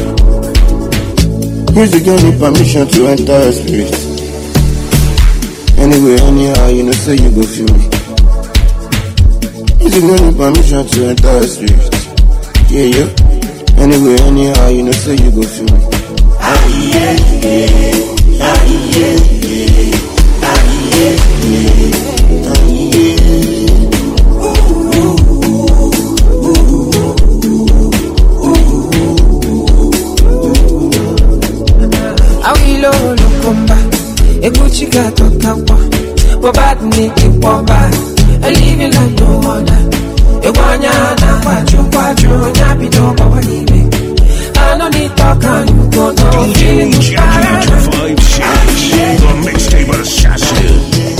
Music don't need permission to enter a spirit. Anyway, anyhow, you know say you go feel me. Music don't need permission to enter a spirit. Yeah, yeah. Anyway, anyhow, you know, say you go feel me. Ah, yeah, yeah. Ah, yeah, yeah. Ah, yeah, yeah. Ah, yeah. Ooh, ooh, ooh. Awilo lukumba, eguchi gato kakwa, wabad niki wamba, a living like no other. Ewanya na kwachu kwachu nyapi doba walibe. I don't need talk and you go no feeling D J Jackie two five six, the mixtape assassin.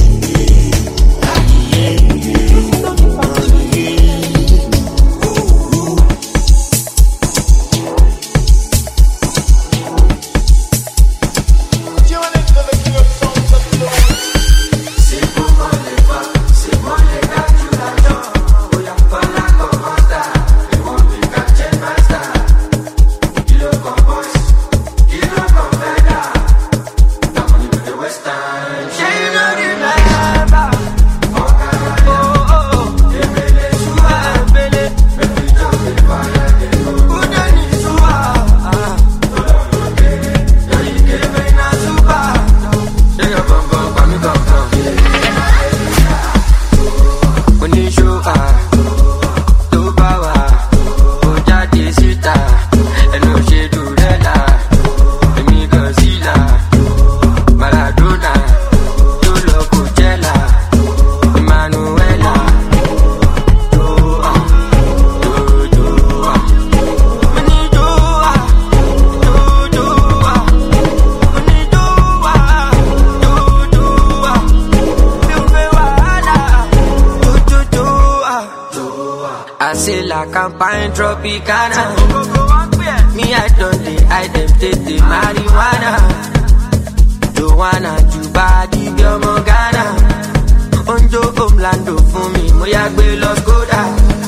Campaign Tropicana. Me, I don't dey, I dem take the marijuana. Joanna, Juba, Dibia, Morgana. Onjo, Omlando, for me, Moyagbe, Los Goda.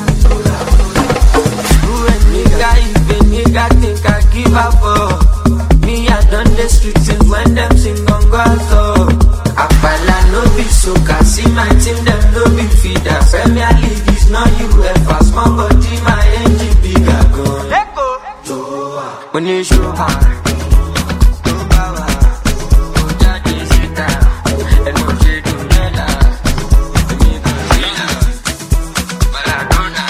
When nigga, even nigga think I give up for. Me, I done the street since when them sing on Gazo. Apala no be so, see my team, them no be feeder. Premier League is not U F A, small body, my engine bigger gun. Let go. When you show high, do power, do daddy sit down, and no shade to leather. Me go Zilla, Maradona,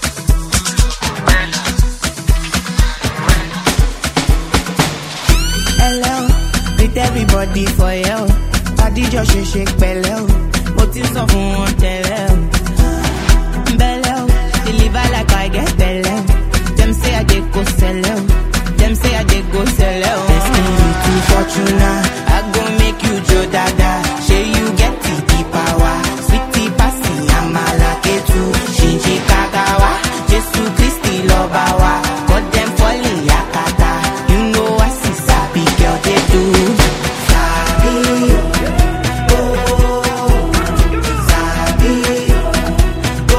hello, with everybody for you. Body just shake shake belly. Motives of one tell belly. Deliver like I get belly. Them say I dey go sell out. Them say I dey go sell out. Destiny to Fortuna, I go make you Joe Dada. Say you get the power, sweetie passy, I'm a lucky too. Shinji Kagawa, Jesu Christi Lobawa. Got them falling yakata. You know I see sabi girl they do. Sabi, oh, sabi, oh,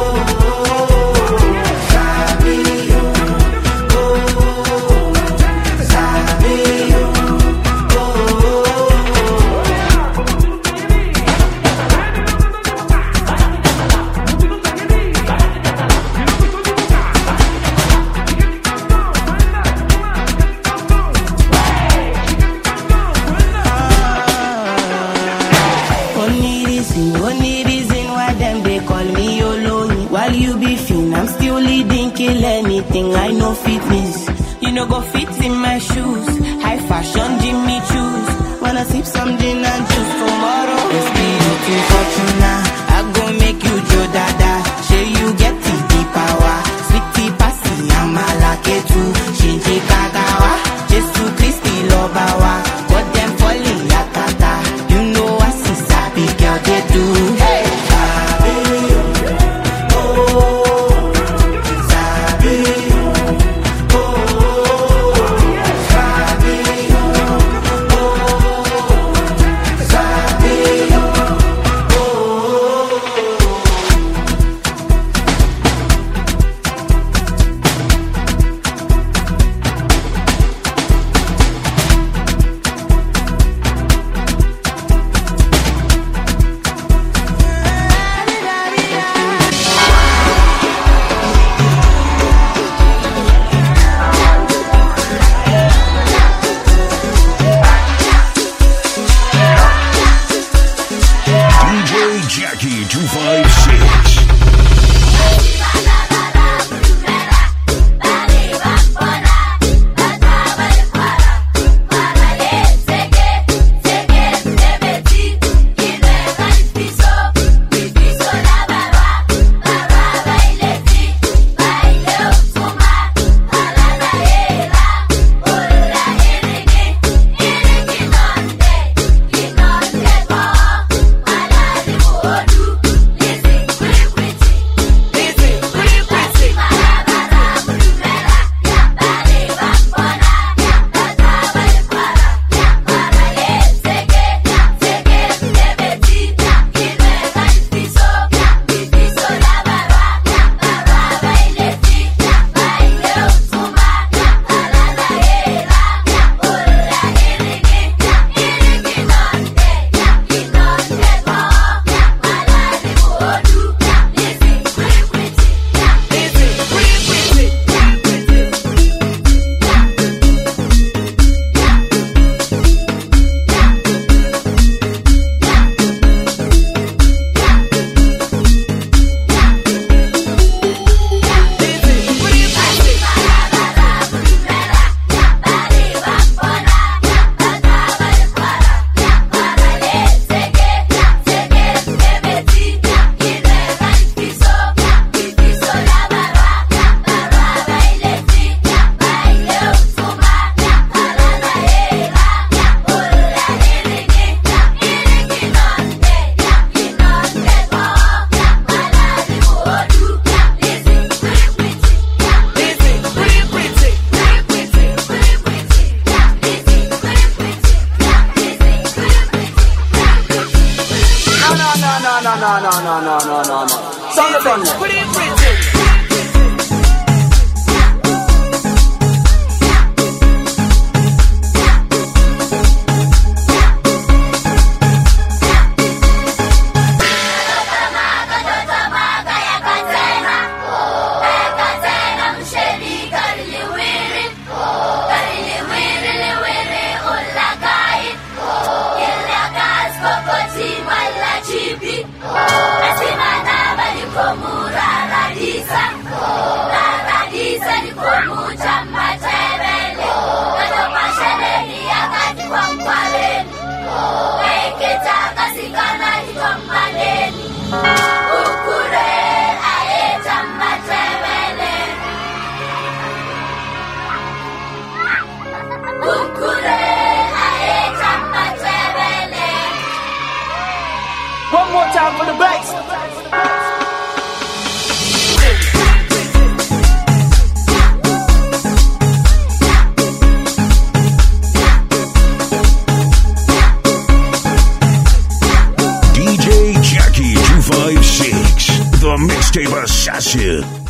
sabi, oh, sabi, only reason, only reason why them they call me Oloni. While you be fin, I'm still leading, kill anything, I know fitness. no go fit in my shoes. High fashion, Jimmy choose. Wanna sip some gin and juice tomorrow? Let's be looking fortuna. I go make you Joe Dada. Say you get the power. Sweetie passy, I'm a lucky too. Shinji Kagawa, Jesu Christi Lobawa. But them falling yakata. You know I see sabi girl they do. Hey, sabi, oh, sabi, oh, sabi, oh, sabi, D J Jackie two five six. no, no, no, no, no, no, no, no. Sound the thunder. Pretty, pretty. One more time for the bass. D J Jackie two five six, the Mixtape Assassin.